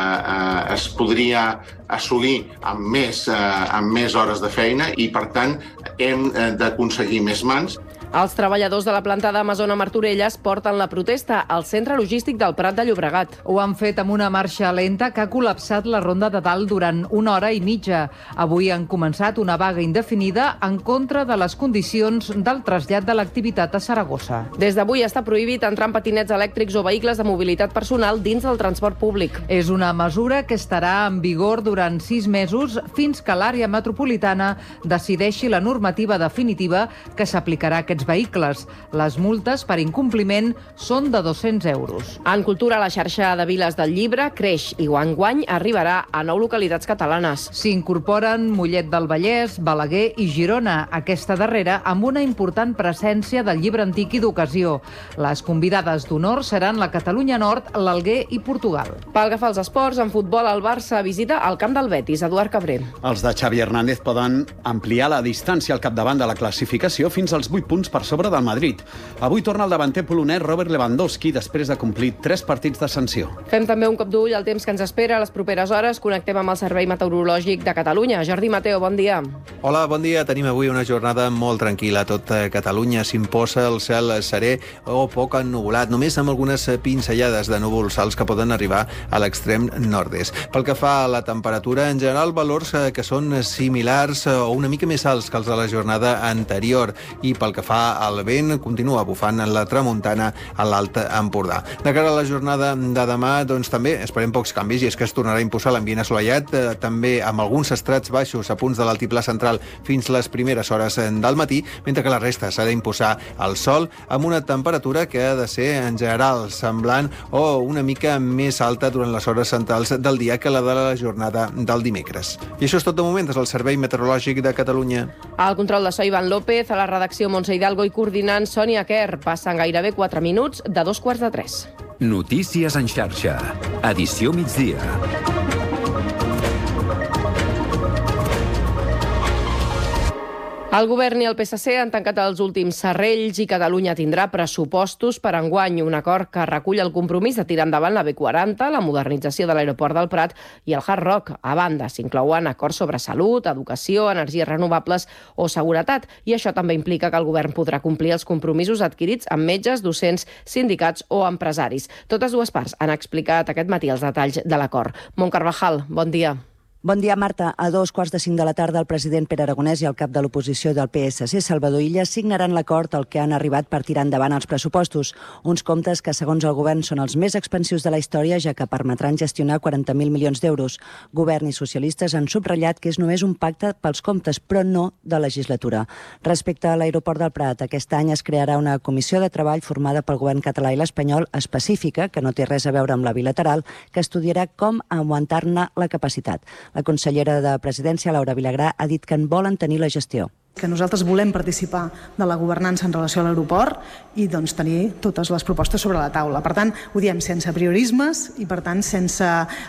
eh, es podria assolir amb més, eh, amb més hores de feina i, per tant, hem d'aconseguir més mans. Els treballadors de la planta d'Amazon a Martorelles porten la protesta al centre logístic del Prat de Llobregat. Ho han fet amb una marxa lenta que ha col·lapsat la ronda de dalt durant una hora i mitja. Avui han començat una vaga indefinida en contra de les condicions del trasllat de l'activitat a Saragossa. Des d'avui està prohibit entrar en patinets elèctrics o vehicles de mobilitat personal dins del transport públic. És una mesura que estarà en vigor durant sis mesos fins que l'àrea metropolitana decideixi la normativa definitiva que s'aplicarà a aquests vehicles. Les multes per incompliment són de dos-cents euros. En cultura, la xarxa de viles del llibre creix i enguany arribarà a nou localitats catalanes. S'incorporen Mollet del Vallès, Balaguer i Girona, aquesta darrera amb una important presència del llibre antic i d'ocasió. Les convidades d'honor seran la Catalunya Nord, l'Alguer i Portugal. Pel que fa als esports, en futbol, el Barça visita el camp del Betis. Eduard Cabré. Els de Xavi Hernández poden ampliar la distància al capdavant de la classificació fins als vuit punts per sobre del Madrid. Avui torna el davanter polonès Robert Lewandowski després de complir tres partits de sanció. Fem també un cop d'ull al temps que ens espera a les properes hores. Connectem amb el Servei Meteorològic de Catalunya. Jordi Mateo, bon dia. Hola, bon dia. Tenim avui una jornada molt tranquil·la. A tot Catalunya s'imposa el cel serè o poc ennuvolat, només amb algunes pinzellades de núvols alts que poden arribar a l'extrem nord-est. Pel que fa a la temperatura, en general, valors que són similars o una mica més alts que els de la jornada anterior. I pel que fa al vent, continua bufant en la tramuntana a l'Alt Empordà. De cara a la jornada de demà, doncs també esperem pocs canvis, i és que es tornarà a imposar l'ambient assolellat, eh, també amb alguns estrats baixos a punts de l'altiplà central fins les primeres hores del matí, mentre que la resta s'ha d'imposar el sol amb una temperatura que ha de ser en general semblant o una mica més alta durant les hores centrals del dia que la de la jornada del dimecres. I això és tot de moment des del Servei Meteorològic de Catalunya. Al control de so, Ivan López, a la redacció Montse Hidalgo i coordinant Sònia Kerr. Passen gairebé quatre minuts de dos quarts de tres. Notícies en xarxa. Edició migdia. El govern i el P S C han tancat els últims serrells i Catalunya tindrà pressupostos per enguany, un acord que recull el compromís de tirar endavant la B quaranta, la modernització de l'aeroport del Prat i el Hard Rock. A banda, s'inclouen acords sobre salut, educació, energies renovables o seguretat. I això també implica que el govern podrà complir els compromisos adquirits amb metges, docents, sindicats o empresaris. Totes dues parts han explicat aquest matí els detalls de l'acord. Mont Carvajal, bon dia. Bon dia, Marta. A dos quarts de cinc de la tarda, el president Pere Aragonès i el cap de l'oposició del P S C, Salvador Illa, signaran l'acord al que han arribat per tirar endavant els pressupostos. Uns comptes que, segons el govern, són els més expansius de la història, ja que permetran gestionar quaranta mil milions d'euros. Govern i socialistes han subratllat que és només un pacte pels comptes, però no de legislatura. Respecte a l'aeroport del Prat, aquest any es crearà una comissió de treball formada pel govern català i l'espanyol específica, que no té res a veure amb la bilateral, que estudiarà com augmentar-ne la capacitat. La consellera de Presidència, Laura Vilagrà, ha dit que en volen tenir la gestió. Que nosaltres volem participar de la governança en relació a l'aeroport i doncs, tenir totes les propostes sobre la taula. Per tant, ho diem sense priorismes i, per tant, sense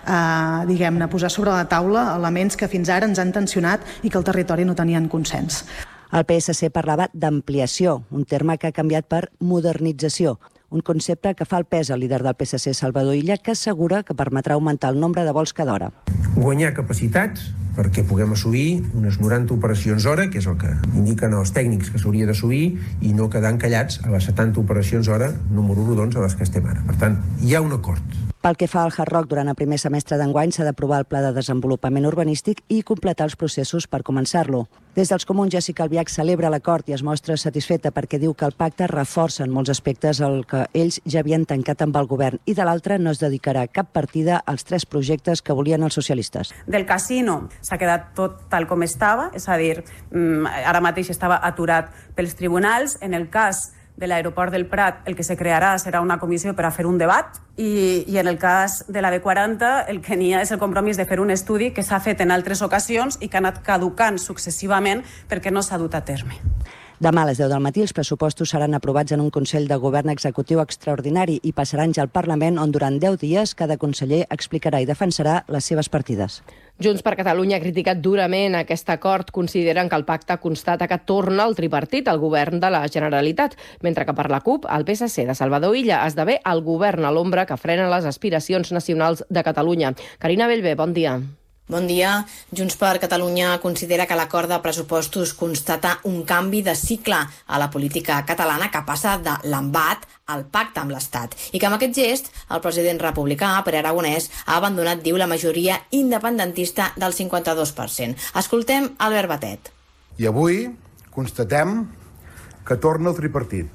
eh, diguem-ne, posar sobre la taula elements que fins ara ens han tensionat i que el territori no tenien consens. El P S C parlava d'ampliació, un terme que ha canviat per modernització. Un concepte que fa el pes al líder del P S C, Salvador Illa, que assegura que permetrà augmentar el nombre de vols cada hora. Guanyar capacitats perquè puguem assolir unes noranta operacions hora, que és el que indiquen els tècnics que s'hauria d'assolir, i no quedar encallats a les setanta operacions hora, número rodons, a les que estem ara. Per tant, hi ha un acord. Pel que fa al Hard Rock, durant el primer semestre d'enguany s'ha d'aprovar el pla de desenvolupament urbanístic i completar els processos per començar-lo. Des dels comuns, Jessica Albiach celebra l'acord i es mostra satisfeta perquè diu que el pacte reforça en molts aspectes el que ells ja havien tancat amb el govern i de l'altre no es dedicarà cap partida als tres projectes que volien els socialistes. Del casino s'ha quedat tot tal com estava, és a dir, ara mateix estava aturat pels tribunals. En el cas de l'aeroport del Prat, el que se crearà serà una comissió per a fer un debat i, i en el cas de la B quaranta el que n'hi ha és el compromís de fer un estudi que s'ha fet en altres ocasions i que ha anat caducant successivament perquè no s'ha dut a terme. Demà a les deu del matí els pressupostos seran aprovats en un Consell de Govern Executiu extraordinari i passaran ja al Parlament, on durant deu dies cada conseller explicarà i defensarà les seves partides. Junts per Catalunya ha criticat durament aquest acord. Consideren que el pacte constata que torna el tripartit al govern de la Generalitat, mentre que per la CUP, el P S C de Salvador Illa esdevé el govern a l'ombra que frena les aspiracions nacionals de Catalunya. Carina Bellver, bon dia. Bon dia. Junts per Catalunya considera que l'acord de pressupostos constata un canvi de cicle a la política catalana que passa de l'embat al pacte amb l'Estat i que amb aquest gest el president republicà, Pere Aragonès, ha abandonat, diu, la majoria independentista del cinquanta-dos per cent. Escoltem Albert Batet. I avui constatem que torna el tripartit.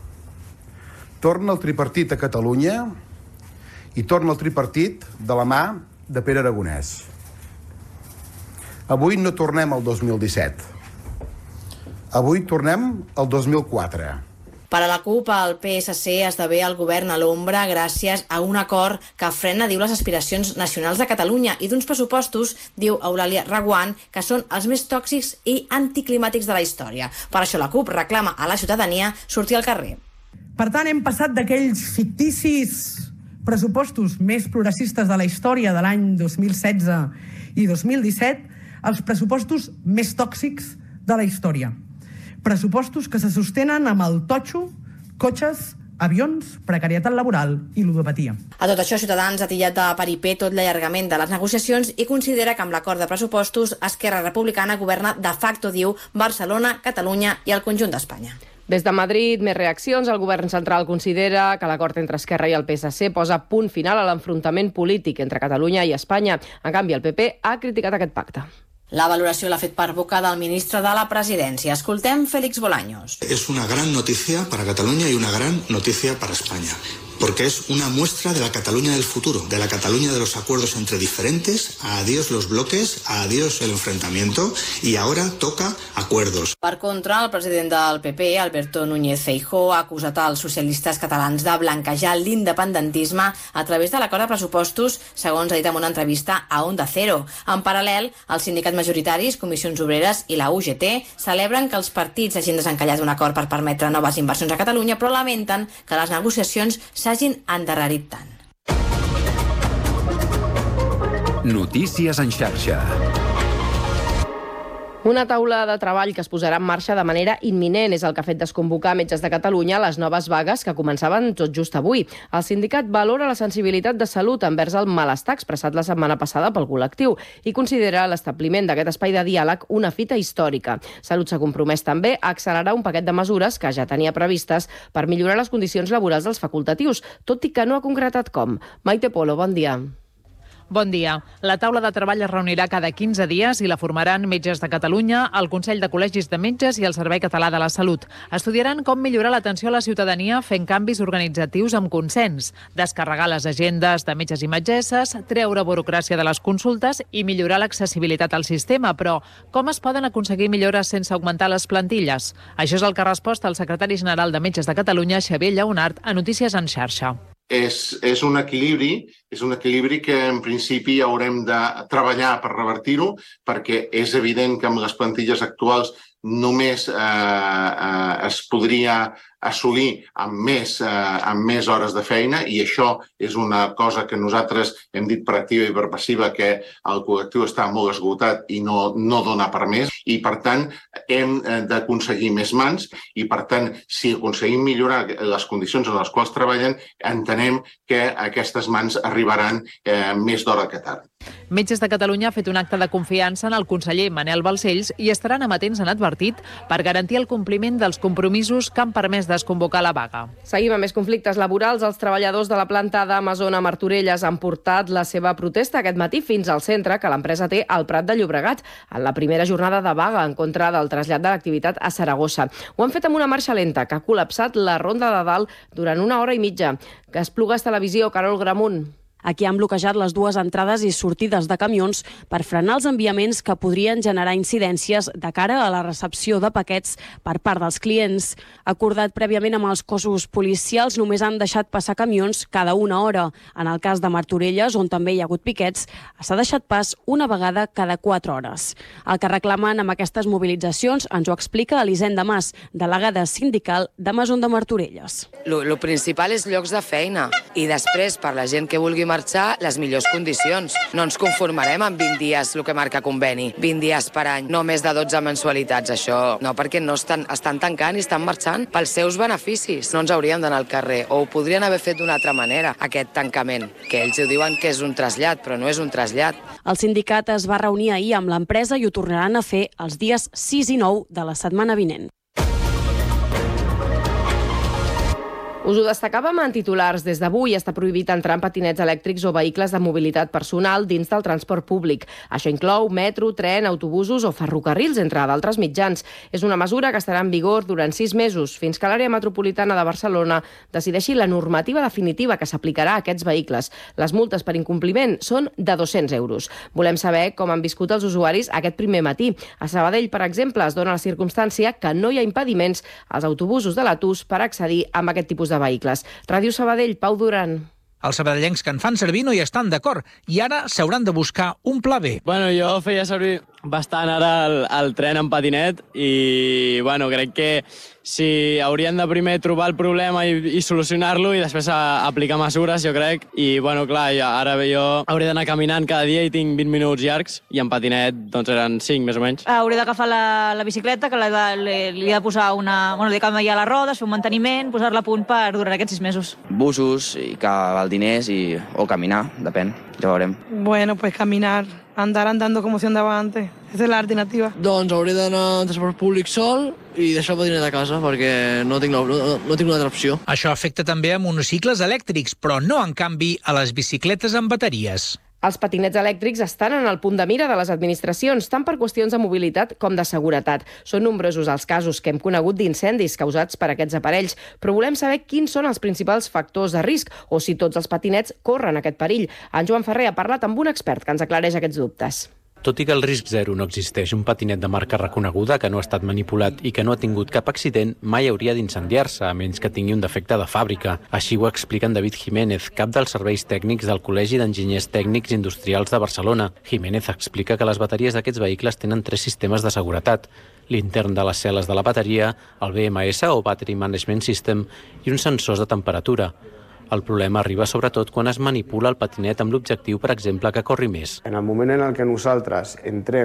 Torna el tripartit a Catalunya i torna el tripartit de la mà de Pere Aragonès. Avui no tornem al dos mil disset. Avui tornem al dos mil quatre. Per a la CUP, el P S C esdevé el govern a l'ombra gràcies a un acord que frena, diu, les aspiracions nacionals de Catalunya i d'uns pressupostos, diu Eulàlia Reguant, que són els més tòxics i anticlimàtics de la història. Per això la CUP reclama a la ciutadania sortir al carrer. Per tant, hem passat d'aquells ficticis pressupostos més progressistes de la història de l'any dos mil setze i dos mil disset als pressupostos més tòxics de la història. Pressupostos que se sostenen amb el totxo, cotxes, avions, precarietat laboral i ludopatia. A tot això, Ciutadans ha tillat de paripé tot l'allargament de les negociacions i considera que amb l'acord de pressupostos Esquerra Republicana governa de facto, diu, Barcelona, Catalunya i el conjunt d'Espanya. Des de Madrid, més reaccions. El govern central considera que l'acord entre Esquerra i el P S C posa punt final a l'enfrontament polític entre Catalunya i Espanya. En canvi, el P P ha criticat aquest pacte. La valoració l'ha fet per boca del ministre de la Presidència. Escoltem Félix Bolaños. Es una gran noticia para Cataluña y una gran noticia para España, porque es una muestra de la Cataluña del futuro, de la Cataluña de los acuerdos entre diferentes, adiós los bloques, adiós el enfrentamiento, y ahora toca acuerdos. Per contra, el president del P P, Alberto Núñez Feijóo, ha acusat als socialistes catalans de blanquejar l'independentisme a través de l'acord de pressupostos, segons ha dit en una entrevista a Onda Cero. En paral·lel, els sindicats majoritaris, Comissions Obreres i la U G T celebren que els partits hagin desencallat un acord per permetre noves inversions a Catalunya, però lamenten que les negociacions s'hagin endarrerit tant. Notícies en xarxa. Una taula de treball que es posarà en marxa de manera imminent és el que ha fet desconvocar Metges de Catalunya les noves vagues que començaven tot just avui. El sindicat valora la sensibilitat de Salut envers el malestar expressat la setmana passada pel col·lectiu i considera l'establiment d'aquest espai de diàleg una fita històrica. Salut s'ha compromès també a accelerar un paquet de mesures que ja tenia previstes per millorar les condicions laborals dels facultatius, tot i que no ha concretat com. Maite Polo, bon dia. Bon dia. La taula de treball es reunirà cada quinze dies i la formaran Metges de Catalunya, el Consell de Col·legis de Metges i el Servei Català de la Salut. Estudiaran com millorar l'atenció a la ciutadania fent canvis organitzatius amb consens, descarregar les agendes de metges i metgesses, treure burocràcia de les consultes i millorar l'accessibilitat al sistema. Però com es poden aconseguir millores sense augmentar les plantilles? Això és el que ha respost el secretari general de Metges de Catalunya, Xavier Lleonart, a Notícies en Xarxa. És, és un equilibri, és un equilibri que en principi haurem de treballar per revertir-ho, perquè és evident que amb les plantilles actuals només eh, eh, es podria assolir amb més, eh, amb més hores de feina, i això és una cosa que nosaltres hem dit per activa i per passiva, que el col·lectiu està molt esgotat i no, no dona per més, i per tant hem d'aconseguir més mans, i per tant si aconseguim millorar les condicions en les quals treballen, entenem que aquestes mans arribaran eh, més d'hora que tard. Metges de Catalunya ha fet un acte de confiança en el conseller Manel Balcells i estaran amatents, han advertit, per garantir el compliment dels compromisos que han permès desconvocar la vaga. Seguim amb més conflictes laborals. Els treballadors de la planta d'Amazon a Martorelles han portat la seva protesta aquest matí fins al centre que l'empresa té al Prat de Llobregat, en la primera jornada de vaga en contra del trasllat de l'activitat a Saragossa. Ho han fet amb una marxa lenta que ha col·lapsat la ronda de dalt durant una hora i mitja. Que Esplugues Televisió, Carol Gramunt. Aquí han bloquejat les dues entrades i sortides de camions per frenar els enviaments que podrien generar incidències de cara a la recepció de paquets per part dels clients. Acordat prèviament amb els cossos policials, només han deixat passar camions cada una hora. En el cas de Martorelles, on també hi ha hagut piquets, s'ha deixat pas una vegada cada quatre hores. El que reclamen amb aquestes mobilitzacions ens ho explica Elisenda Mas, delegada sindical d'Amazon de Martorelles. Lo, lo principal és llocs de feina i després, per la gent que vulgui marxar, les millors condicions. No ens conformarem amb vint dies, el que marca conveni. vint dies per any, no més de dotze mensualitats. Això no, perquè no estan, estan tancant i estan marxant pels seus beneficis. No ens hauríem d'anar al carrer, o ho podrien haver fet d'una altra manera, aquest tancament, que ells ho diuen que és un trasllat, però no és un trasllat. El sindicat es va reunir ahir amb l'empresa i ho tornaran a fer els dies sis i nou de la setmana vinent. Us ho destacàvem en titulars. Des d'avui està prohibit entrar en patinets elèctrics o vehicles de mobilitat personal dins del transport públic. Això inclou metro, tren, autobusos o ferrocarrils, entre d'altres mitjans. És una mesura que estarà en vigor durant sis mesos, fins que l'àrea metropolitana de Barcelona decideixi la normativa definitiva que s'aplicarà a aquests vehicles. Les multes per incompliment són de dos-cents euros. Volem saber com han viscut els usuaris aquest primer matí. A Sabadell, per exemple, es dona la circumstància que no hi ha impediments als autobusos de l'A T U S per accedir a aquest tipus de de vehicles. Ràdio Sabadell, Pau Duran. Els sabadellencs que en fan servir no hi estan d'acord i ara s'hauran de buscar un pla B. Bueno, jo feia servir bastant ara el, el tren en patinet i bueno, crec que si haurien de primer trobar el problema i, i solucionar-lo i després a, aplicar mesures, jo crec. I bueno, clar, ja, ara jo hauré d'anar caminant cada dia i tinc vint minuts llargs i en patinet doncs eren cinc més o menys. Hauré d'agafar la, la bicicleta, que la, li, li he de posar una... Bueno, li he de canviar les rodes, fer un manteniment, posar-la a punt per durar aquests sis mesos. Busos i que val diners i, o caminar, depèn, ja veurem. Bueno, pues caminar, andar andando como si andaba antes. Esa és l'alternativa. Doncs hauré d'anar en transport públic sol i deixar el patinet a casa perquè no tinc, no, no tinc una altra opció. Això afecta també a monocicles elèctrics, però no, en canvi, a les bicicletes amb bateries. Els patinets elèctrics estan en el punt de mira de les administracions, tant per qüestions de mobilitat com de seguretat. Són nombrosos els casos que hem conegut d'incendis causats per aquests aparells, però volem saber quins són els principals factors de risc o si tots els patinets corren aquest perill. En Joan Ferrer ha parlat amb un expert que ens aclareix aquests dubtes. Tot i que el risc zero no existeix, un patinet de marca reconeguda que no ha estat manipulat i que no ha tingut cap accident mai hauria d'incendiar-se, a menys que tingui un defecte de fàbrica. Així ho explica en David Jiménez, cap dels serveis tècnics del Col·legi d'Enginyers Tècnics Industrials de Barcelona. Jiménez explica que les bateries d'aquests vehicles tenen tres sistemes de seguretat: l'intern de les cel·les de la bateria, el B M S o Battery Management System i uns sensors de temperatura. El problema arriba sobretot quan es manipula el patinet amb l'objectiu, per exemple, que corri més. En el moment en el que nosaltres entrem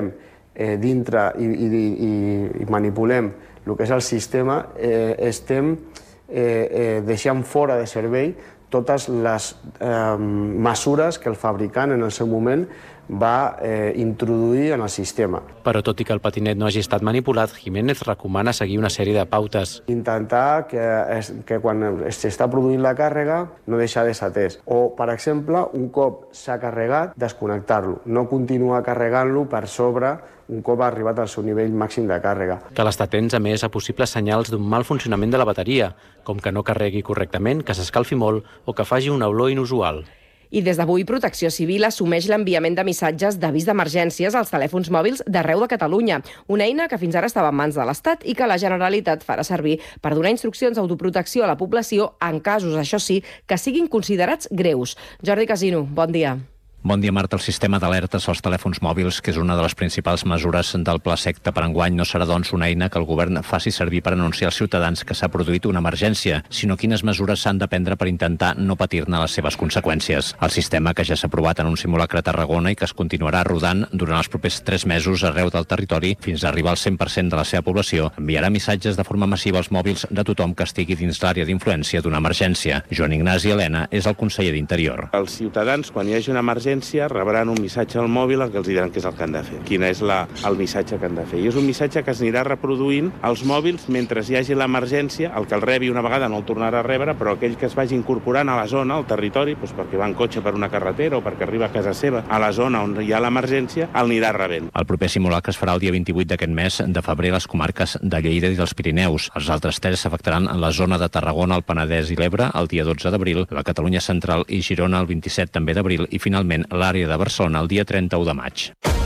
eh, dintre i, i, i, i manipulem el que és el sistema, eh, estem eh, eh, deixant fora de servei totes les eh, mesures que el fabricant en el seu moment va eh, introduir en el sistema. Però tot i que el patinet no hagi estat manipulat, Jiménez recomana seguir una sèrie de pautes. Intentar que, es, que quan s'està produint la càrrega no deixar desatès. O, per exemple, un cop s'ha carregat, desconnectar-lo. No continuar carregant-lo per sobre un cop ha arribat al seu nivell màxim de càrrega. Cal estar atents, a més, a possibles senyals d'un mal funcionament de la bateria, com que no carregui correctament, que s'escalfi molt o que faci una olor inusual. I des d'avui Protecció Civil assumeix l'enviament de missatges d'avís d'emergències als telèfons mòbils d'arreu de Catalunya, una eina que fins ara estava en mans de l'Estat i que la Generalitat farà servir per donar instruccions d'autoprotecció a la població en casos, això sí, que siguin considerats greus. Jordi Casino, bon dia. Bon dia, Marta. El sistema d'alertes als telèfons mòbils, que és una de les principals mesures del Pla Secta per enguany, no serà, doncs, una eina que el govern faci servir per anunciar als ciutadans que s'ha produït una emergència, sinó quines mesures s'han de prendre per intentar no patir-ne les seves conseqüències. El sistema, que ja s'ha aprovat en un simulacre a Tarragona i que es continuarà rodant durant els propers tres mesos arreu del territori fins a arribar al cent per cent de la seva població, enviarà missatges de forma massiva als mòbils de tothom que estigui dins l'àrea d'influència d'una emergència. Joan Ignasi Helena és el conseller d'Interior. Els ciutadans, quan hi hagi una emergència, rebran un missatge al mòbil en què els diran què és el que han de fer, quin és la, el missatge que han de fer. I és un missatge que es anirà reproduint als mòbils mentre hi hagi l'emergència. El que el rebi una vegada no el tornarà a rebre, però aquell que es vagi incorporant a la zona, al territori, doncs perquè va en cotxe per una carretera o perquè arriba a casa seva, a la zona on hi ha l'emergència, el anirà rebent. El proper simulacre es farà el dia vint-i-vuit d'aquest mes de febrer a les comarques de Lleida i dels Pirineus. Els altres tres s'afectaran en la zona de Tarragona, el Penedès i l'Ebre el dia dotze d'abril, la Catalunya Central i Girona el vint-i-set també d'abril i finalment l'àrea de Barcelona el dia trenta-u de maig.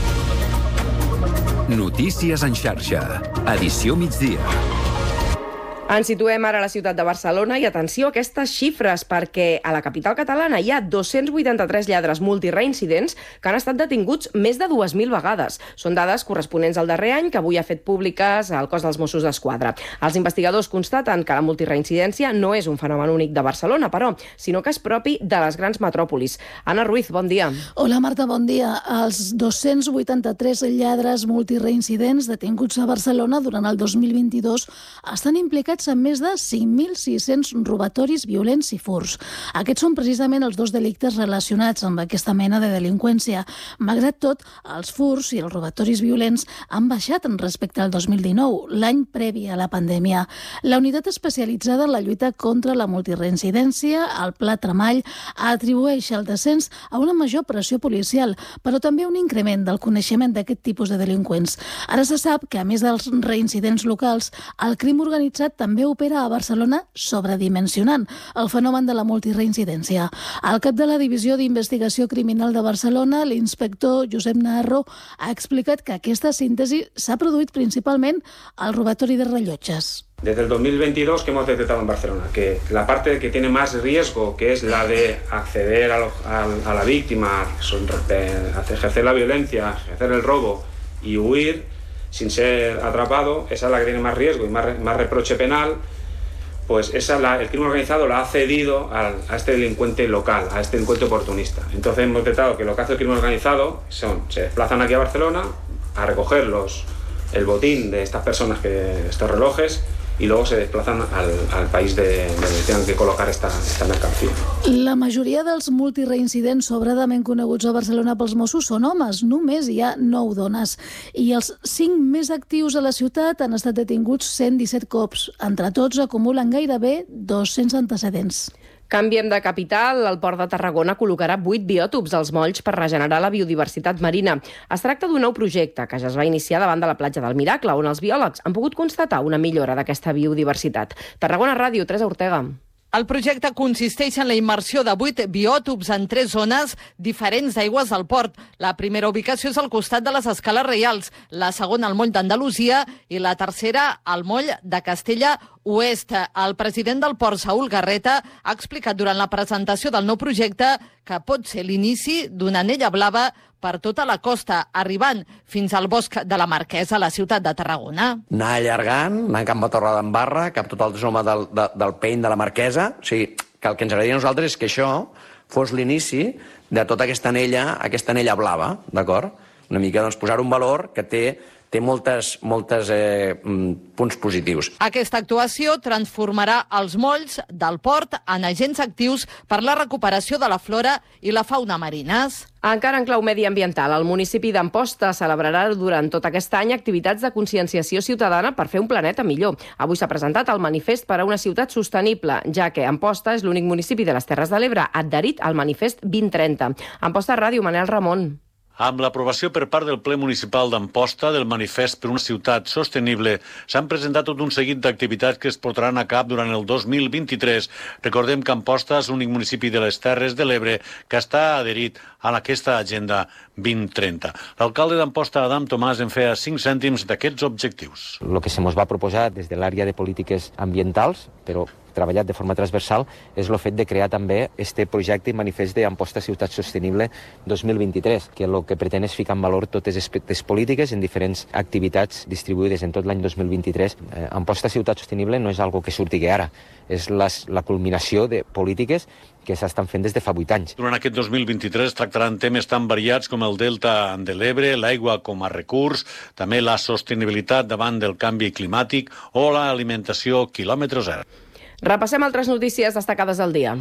Notícies en xarxa. Edició migdia. Ens situem ara a la ciutat de Barcelona i atenció a aquestes xifres perquè a la capital catalana hi ha dos-cents vuitanta-tres lladres multireincidents que han estat detinguts més de dues mil vegades. Són dades corresponents al darrer any que avui ha fet públiques el cos dels Mossos d'Esquadra. Els investigadors constaten que la multireincidència no és un fenomen únic de Barcelona, però, sinó que és propi de les grans metròpolis. Anna Ruiz, bon dia. Hola, Marta, bon dia. Els dos-cents vuitanta-tres lladres multireincidents detinguts a Barcelona durant el dos mil vint-i-dos estan implicats en més de cinc mil sis-cents robatoris violents i furts. Aquests són precisament els dos delictes relacionats amb aquesta mena de delinqüència. Malgrat tot, els furts i els robatoris violents han baixat respecte al dos mil dinou, l'any previ a la pandèmia. La unitat especialitzada en la lluita contra la multireincidència, el Pla Tremall, atribueix el descens a una major pressió policial, però també un increment del coneixement d'aquest tipus de delinqüents. Ara se sap que, a més dels reincidents locals, el crim organitzat també opera a Barcelona sobredimensionant el fenomen de la multireincidència. Al cap de la Divisió d'Investigació Criminal de Barcelona, l'inspector Josep Naharro ha explicat que aquesta síntesi s'ha produït principalment al robatori de rellotges. Desde el dos mil veintidós que hemos detectado en Barcelona que la parte que tiene más riesgo, que es la de acceder a, lo, a, a la víctima, ejercer la violencia, ejercer el robo y huir sin ser atrapado, esa es la que tiene más riesgo y más, más reproche penal, pues esa la, el crimen organizado la ha cedido al, a este delincuente local, a este delincuente oportunista. Entonces hemos detectado que lo que hace el crimen organizado son, se desplazan aquí a Barcelona a recoger los, el botín de estas personas, que estos relojes, y luego se desplazan al, al país de, donde tengan que colocar esta, esta mercancía. La majoria dels multireincidents sobradament coneguts a Barcelona pels Mossos són homes, només hi ha nou dones. I els cinc més actius a la ciutat han estat detinguts cent disset cops. Entre tots acumulen gairebé dos-cents antecedents. Canviem de capital. El Port de Tarragona col·locarà vuit biòtops als molls per regenerar la biodiversitat marina. Es tracta d'un nou projecte que ja es va iniciar davant de la platja del Miracle, on els biòlegs han pogut constatar una millora d'aquesta biodiversitat. Tarragona Ràdio, Teresa Ortega. El projecte consisteix en la immersió de vuit biòtops en tres zones diferents d'aigües del port. La primera ubicació és al costat de les escales reials, la segona al moll d'Andalusia i la tercera al moll de Castella Oest. El president del port, Saúl Garreta, ha explicat durant la presentació del nou projecte que pot ser l'inici d'una anella blava per tota la costa, arribant fins al bosc de la Marquesa, a la ciutat de Tarragona. Anar allargant, anar cap a Torredembarra, cap tot el zona del, de, del peny de la Marquesa. O sigui, que el que ens agradaria a nosaltres és que això fos l'inici de tota aquesta anella, aquesta anella blava, d'acord? una mica doncs, posar un valor que té té moltes, moltes eh, punts positius. Aquesta actuació transformarà els molls del port en agents actius per la recuperació de la flora i la fauna marines. Encara en clau mediambiental, el municipi d'Amposta celebrarà durant tot aquest any activitats de conscienciació ciutadana per fer un planeta millor. Avui s'ha presentat el manifest per a una ciutat sostenible, ja que Amposta és l'únic municipi de les Terres de l'Ebre adherit al manifest vint trenta. Amposta Ràdio, Manel Ramon. Amb l'aprovació per part del ple municipal d'Amposta del manifest per una ciutat sostenible, s'han presentat tot un seguit d'activitats que es portaran a cap durant el dos mil vint-i-tres. Recordem que Amposta és l'únic municipi de les Terres de l'Ebre que està adherit a aquesta agenda vint trenta. L'alcalde d'Amposta, Adam Tomàs, en feia cinc cèntims d'aquests objectius. Lo que se nos va proposar des de l'àrea de polítiques ambientals, però treballat de forma transversal, és el fet de crear també este projecte i manifest d'Amposta Ciutat Sostenible dos mil vint-i-tres, que el que pretén és ficar en valor totes les polítiques en diferents activitats distribuïdes en tot l'any dos mil vint-i-tres. Eh, Amposta Ciutat Sostenible no és algo que surti ara, és les, la culminació de polítiques que s'estan fent des de fa vuit anys. Durant aquest dos mil vint-i-tres tractaran temes tan variats com el delta de l'Ebre, l'aigua com a recurs, també la sostenibilitat davant del canvi climàtic o l'alimentació quilòmetre zero. Repassem altres notícies destacades del dia.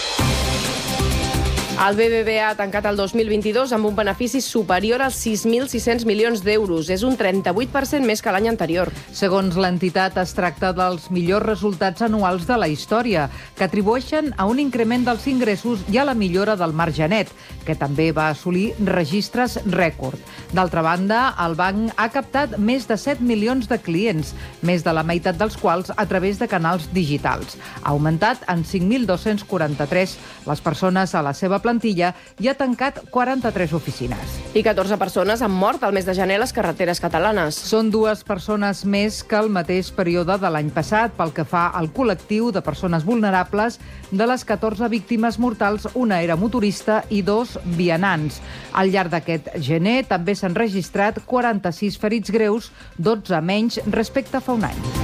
El B B V A ha tancat el dos mil vint-i-dos amb un benefici superior als sis mil sis-cents milions d'euros. És un trenta-vuit per cent més que l'any anterior. Segons l'entitat, es tracta dels millors resultats anuals de la història, que atribueixen a un increment dels ingressos i a la millora del marge net, que també va assolir registres rècord. D'altra banda, el banc ha captat més de set milions de clients, més de la meitat dels quals a través de canals digitals. Ha augmentat en cinc mil dos-cents quaranta-tres les persones a la seva plantilla i ha tancat quaranta-tres oficines. I catorze persones han mort al mes de gener a les carreteres catalanes. Són dues persones més que el mateix període de l'any passat. Pel que fa al col·lectiu de persones vulnerables, de les catorze víctimes mortals, una era motorista i dos vianants. Al llarg d'aquest gener també s'han registrat quaranta-sis ferits greus, dotze menys respecte a fa un any.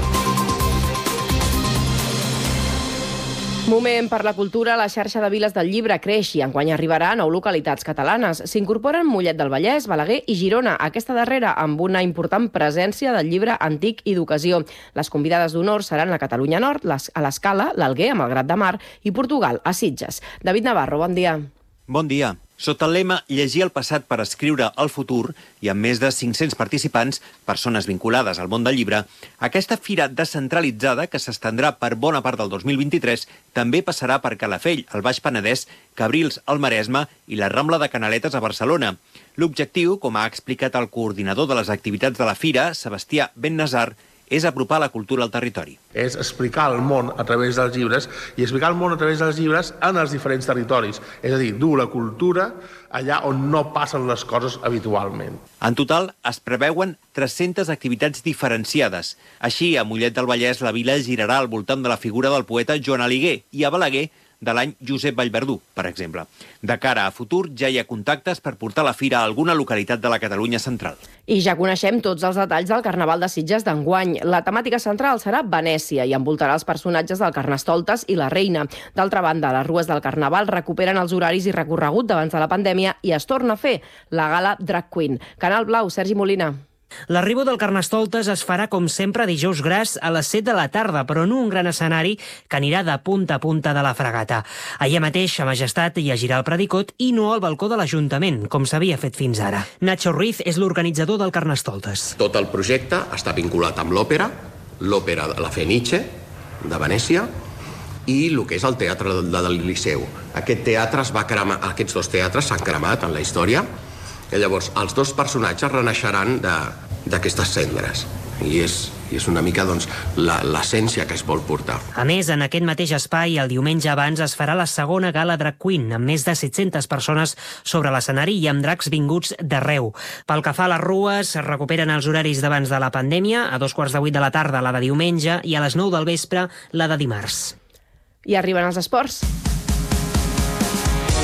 Moment per la cultura. La xarxa de viles del llibre creix i enguany arribarà a nou localitats catalanes. S'incorporen Mollet del Vallès, Balaguer i Girona, aquesta darrera amb una important presència del llibre antic i d'ocasió. Les convidades d'honor seran la Catalunya Nord, a l'Escala, l'Alguer, a Malgrat de Mar i Portugal, a Sitges. David Navarro, bon dia. Bon dia. Sota el lema Llegir el passat per escriure el futur i amb més de cinc-cents participants, persones vinculades al món del llibre, aquesta fira descentralitzada que s'estendrà per bona part del dos mil vint-i-tres també passarà per Calafell, al Baix Penedès, Cabrils, al Maresme i la Rambla de Canaletes a Barcelona. L'objectiu, com ha explicat el coordinador de les activitats de la fira, Sebastià Bennazar, és apropar la cultura al territori. És explicar el món a través dels llibres i explicar el món a través dels llibres en els diferents territoris. És a dir, dur la cultura allà on no passen les coses habitualment. En total, es preveuen tres-centes activitats diferenciades. Així, a Mollet del Vallès, la vila girarà al voltant de la figura del poeta Joan Aliguer i a Balaguer de l'any Josep Vallverdú, per exemple. De cara a futur, ja hi ha contactes per portar la fira a alguna localitat de la Catalunya central. I ja coneixem tots els detalls del Carnaval de Sitges d'enguany. La temàtica central serà Venècia i envoltarà els personatges del Carnestoltes i la Reina. D'altra banda, les rues del Carnaval recuperen els horaris i recorregut d'abans de la pandèmia i es torna a fer la gala Drag Queen. Canal Blau, Sergi Molina. L'arribo del Carnestoltes es farà, com sempre, dijous gras a les set de la tarda, però en un gran escenari que anirà de punta a punta de la fregata. Allà mateix, a Majestat, llegirà el predicot i no al balcó de l'Ajuntament, com s'havia fet fins ara. Nacho Ruiz és l'organitzador del Carnestoltes. Tot el projecte està vinculat amb l'òpera, l'òpera de la Fenice, de Venècia, i el que és el teatre del Liceu. Aquest teatre es va cremar, aquests dos teatres s'han cremat en la història, i llavors els dos personatges renaixeran d'aquestes cendres. I és, i és una mica doncs, l'essència que es vol portar. A més, en aquest mateix espai, el diumenge abans es farà la segona gala Drag Queen, amb més de set-centes persones sobre l'escenari i amb dracs vinguts d'arreu. Pel que fa a les rues, es recuperen els horaris d'abans de la pandèmia, a dos quarts de vuit de la tarda la de diumenge i a les nou del vespre la de dimarts. I arriben els esports.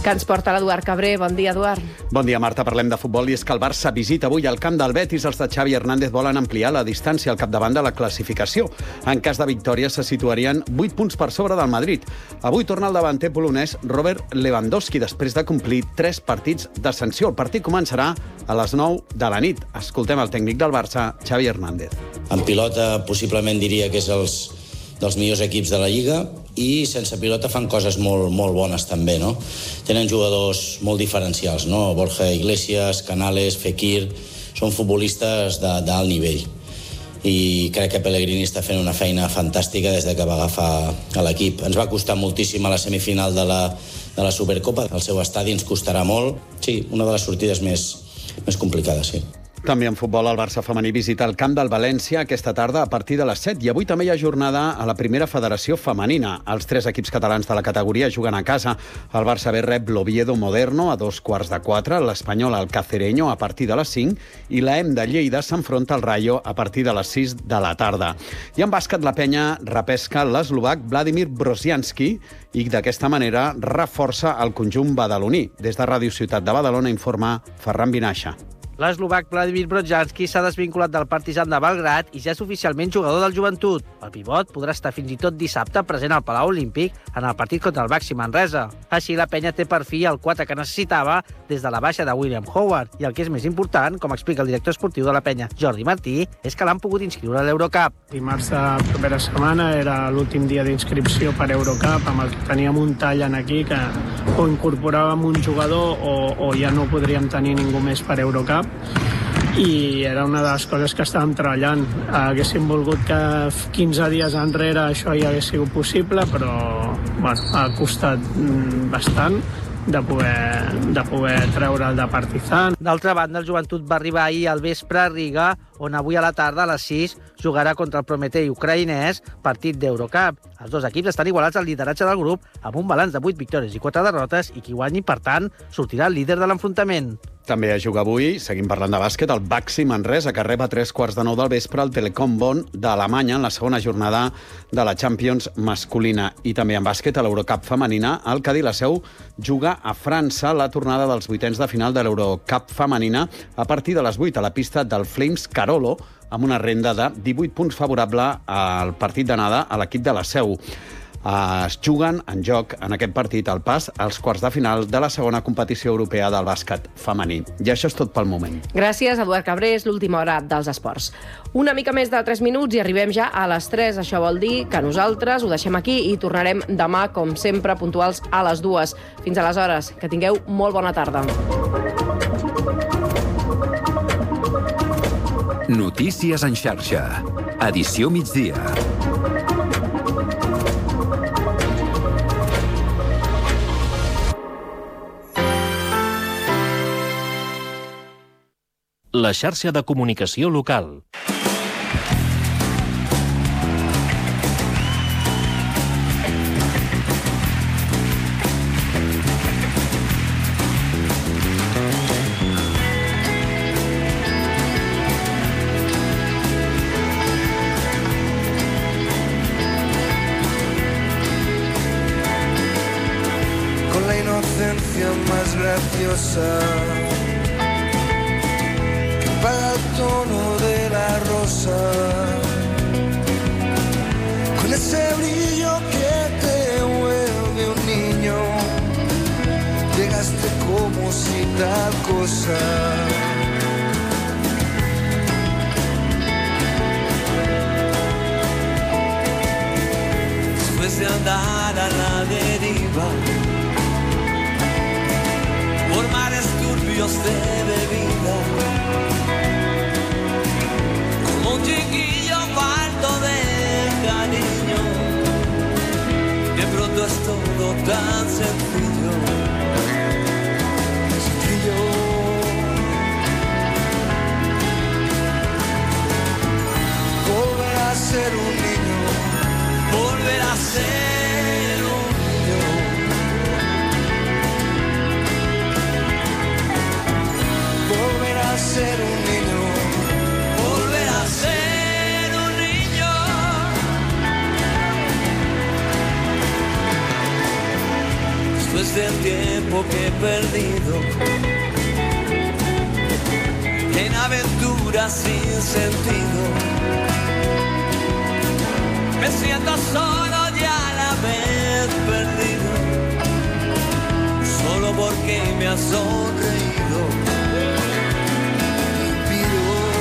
que ens porta l'Eduard Cabré. Bon dia, Eduard. Bon dia, Marta. Parlem de futbol i és que el Barça visita avui el camp del Betis. Els de Xavi Hernández volen ampliar la distància al capdavant de la classificació. En cas de victòria se situarien vuit punts per sobre del Madrid. Avui torna el davanter polonès Robert Lewandowski després de complir tres partits de sanció. El partit començarà a les nou de la nit. Escoltem el tècnic del Barça, Xavi Hernández. En pilota possiblement diria que és els dels millors equips de la Lliga i sense pilota fan coses molt, molt bones també, no? Tenen jugadors molt diferencials, no? Borja Iglesias, Canales, Fekir, són futbolistes d'alt nivell i crec que Pellegrini està fent una feina fantàstica des de que va agafar a l'equip. Ens va costar moltíssim a la semifinal de la, de la Supercopa, el seu estadi ens costarà molt. Sí, una de les sortides més, més complicades, sí. També en futbol, el Barça femení visita el camp del València aquesta tarda a partir de les set. I avui també hi ha jornada a la primera federació femenina. Els tres equips catalans de la categoria juguen a casa. El Barça B rep l'Oviedo Moderno a dos quarts de quatre, l'Espanyol al Cacereño a partir de les cinc i la E M de Lleida s'enfronta al Rayo a partir de les sis de la tarda. I en bàsquet, la penya repesca l'eslovac Vladimir Brozianski i d'aquesta manera reforça el conjunt badaloní. Des de Ràdio Ciutat de Badalona informa Ferran Vinaixa. L'eslovac Vladimir Brozianski s'ha desvinculat del Partizan de Belgrad i ja és oficialment jugador del Joventut. El pivot podrà estar fins i tot dissabte present al Palau Olímpic en el partit contra el Baxi Manresa. Així, la penya té per fi el quatre que necessitava des de la baixa de William Howard. I el que és més important, com explica el director esportiu de la penya, Jordi Martí, és que l'han pogut inscriure a l'Eurocup. Dimarts de propera setmana era l'últim dia d'inscripció per Eurocup, amb el que teníem un tall en aquí que o incorporàvem un jugador o, o ja no podríem tenir ningú més per Eurocup. I era una de les coses que estàvem treballant. Haguéssim volgut que quinze dies enrere això ja hagués sigut possible, però bueno, ha costat bastant de poder, de poder treure el de Partizan. D'altra banda, el Joventut va arribar ahir al vespre a Riga, on avui a la tarda a les sis jugarà contra el Prometei ucraïnès, partit d'Eurocup. Els dos equips estan igualats al lideratge del grup amb un balanç de vuit victòries i quatre derrotes i qui guanyi, per tant, sortirà el líder de l'enfrontament. També a jugar avui, seguim parlant de bàsquet, el Baxi Manresa, que rep a tres quarts de nou del vespre el Telecom Bonn d'Alemanya en la segona jornada de la Champions masculina. I també en bàsquet, a l'Eurocup femenina, el Cadí la Seu juga a França la tornada dels vuitens de final de l'Eurocup femenina a partir de les vuit a la pista del Flames Carolo, amb una renda de divuit punts favorable al partit d'anada a l'equip de la Seu. Es juguen en joc en aquest partit el pas als quarts de final de la segona competició europea del bàsquet femení. I això és tot pel moment. Gràcies, Eduard Cabré. És l'última hora dels esports. Una mica més de tres minuts i arribem ja a les tres. Això vol dir que nosaltres ho deixem aquí i tornarem demà, com sempre, puntuals a les dues. Fins aleshores, que tingueu molt bona tarda. Notícies en xarxa. Edició migdia. La xarxa de comunicació local. Con la inocencia más graciosa para el tono de la rosa, con ese brillo que te vuelve un niño, llegaste como si tal cosa. Después de andar a la deriva por mares turbios de bebida, un chiquillo falto de cariño, de pronto es todo tan sencillo, sencillo. Volver a ser un niño, volver a ser un niño, volver a ser un niño. Ser un niño. Después este tiempo que he perdido en aventuras sin sentido. Me siento solo y a la vez perdido, solo porque me has sonreído. Y pido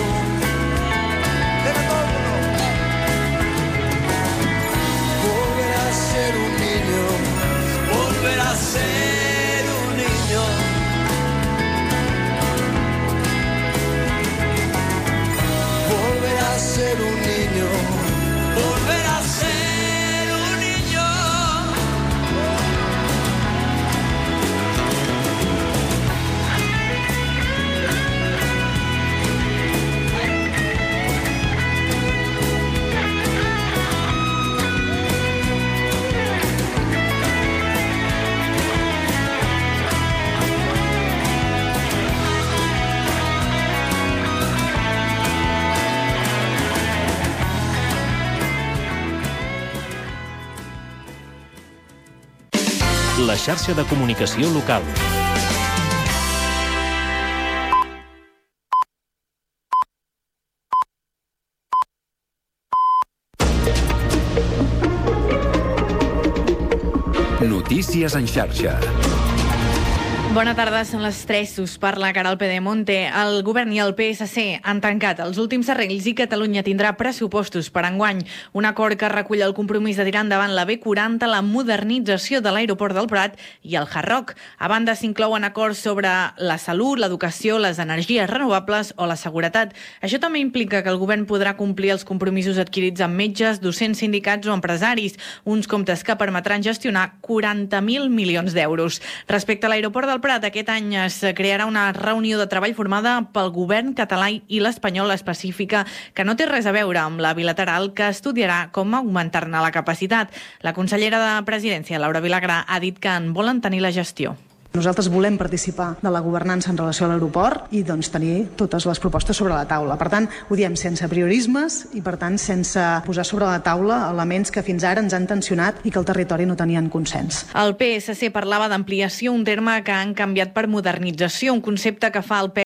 volver a ser un niño, volver a ser un niño. Volver a ser un niño, volver a ser un niño. La xarxa de comunicació local. Notícies en xarxa. Bona tarda, són les tres, us parla Caral Pedemonte. El govern i el P S C han tancat els últims arregls i Catalunya tindrà pressupostos per enguany. Un acord que recull el compromís de tirar endavant la B quaranta, la modernització de l'aeroport del Prat i el Hard Rock. A banda, s'inclouen acords sobre la salut, l'educació, les energies renovables o la seguretat. Això també implica que el govern podrà complir els compromisos adquirits amb metges, docents, sindicats o empresaris, uns comptes que permetran gestionar quaranta mil milions d'euros. Respecte a l'aeroport del Prat, aquest any es crearà una reunió de treball formada pel govern català i l'espanyol específica que no té res a veure amb la bilateral, que estudiarà com augmentar-ne la capacitat. La consellera de Presidència, Laura Vilagrà, ha dit que en volen tenir la gestió. Nosaltres volem participar de la governança en relació a l'aeroport i doncs, tenir totes les propostes sobre la taula. Per tant, ho diem sense priorismes i, per tant, sense posar sobre la taula elements que fins ara ens han tensionat i que el territori no tenien consens. El P S C parlava d'ampliació, un terme que han canviat per modernització, un concepte que fa el P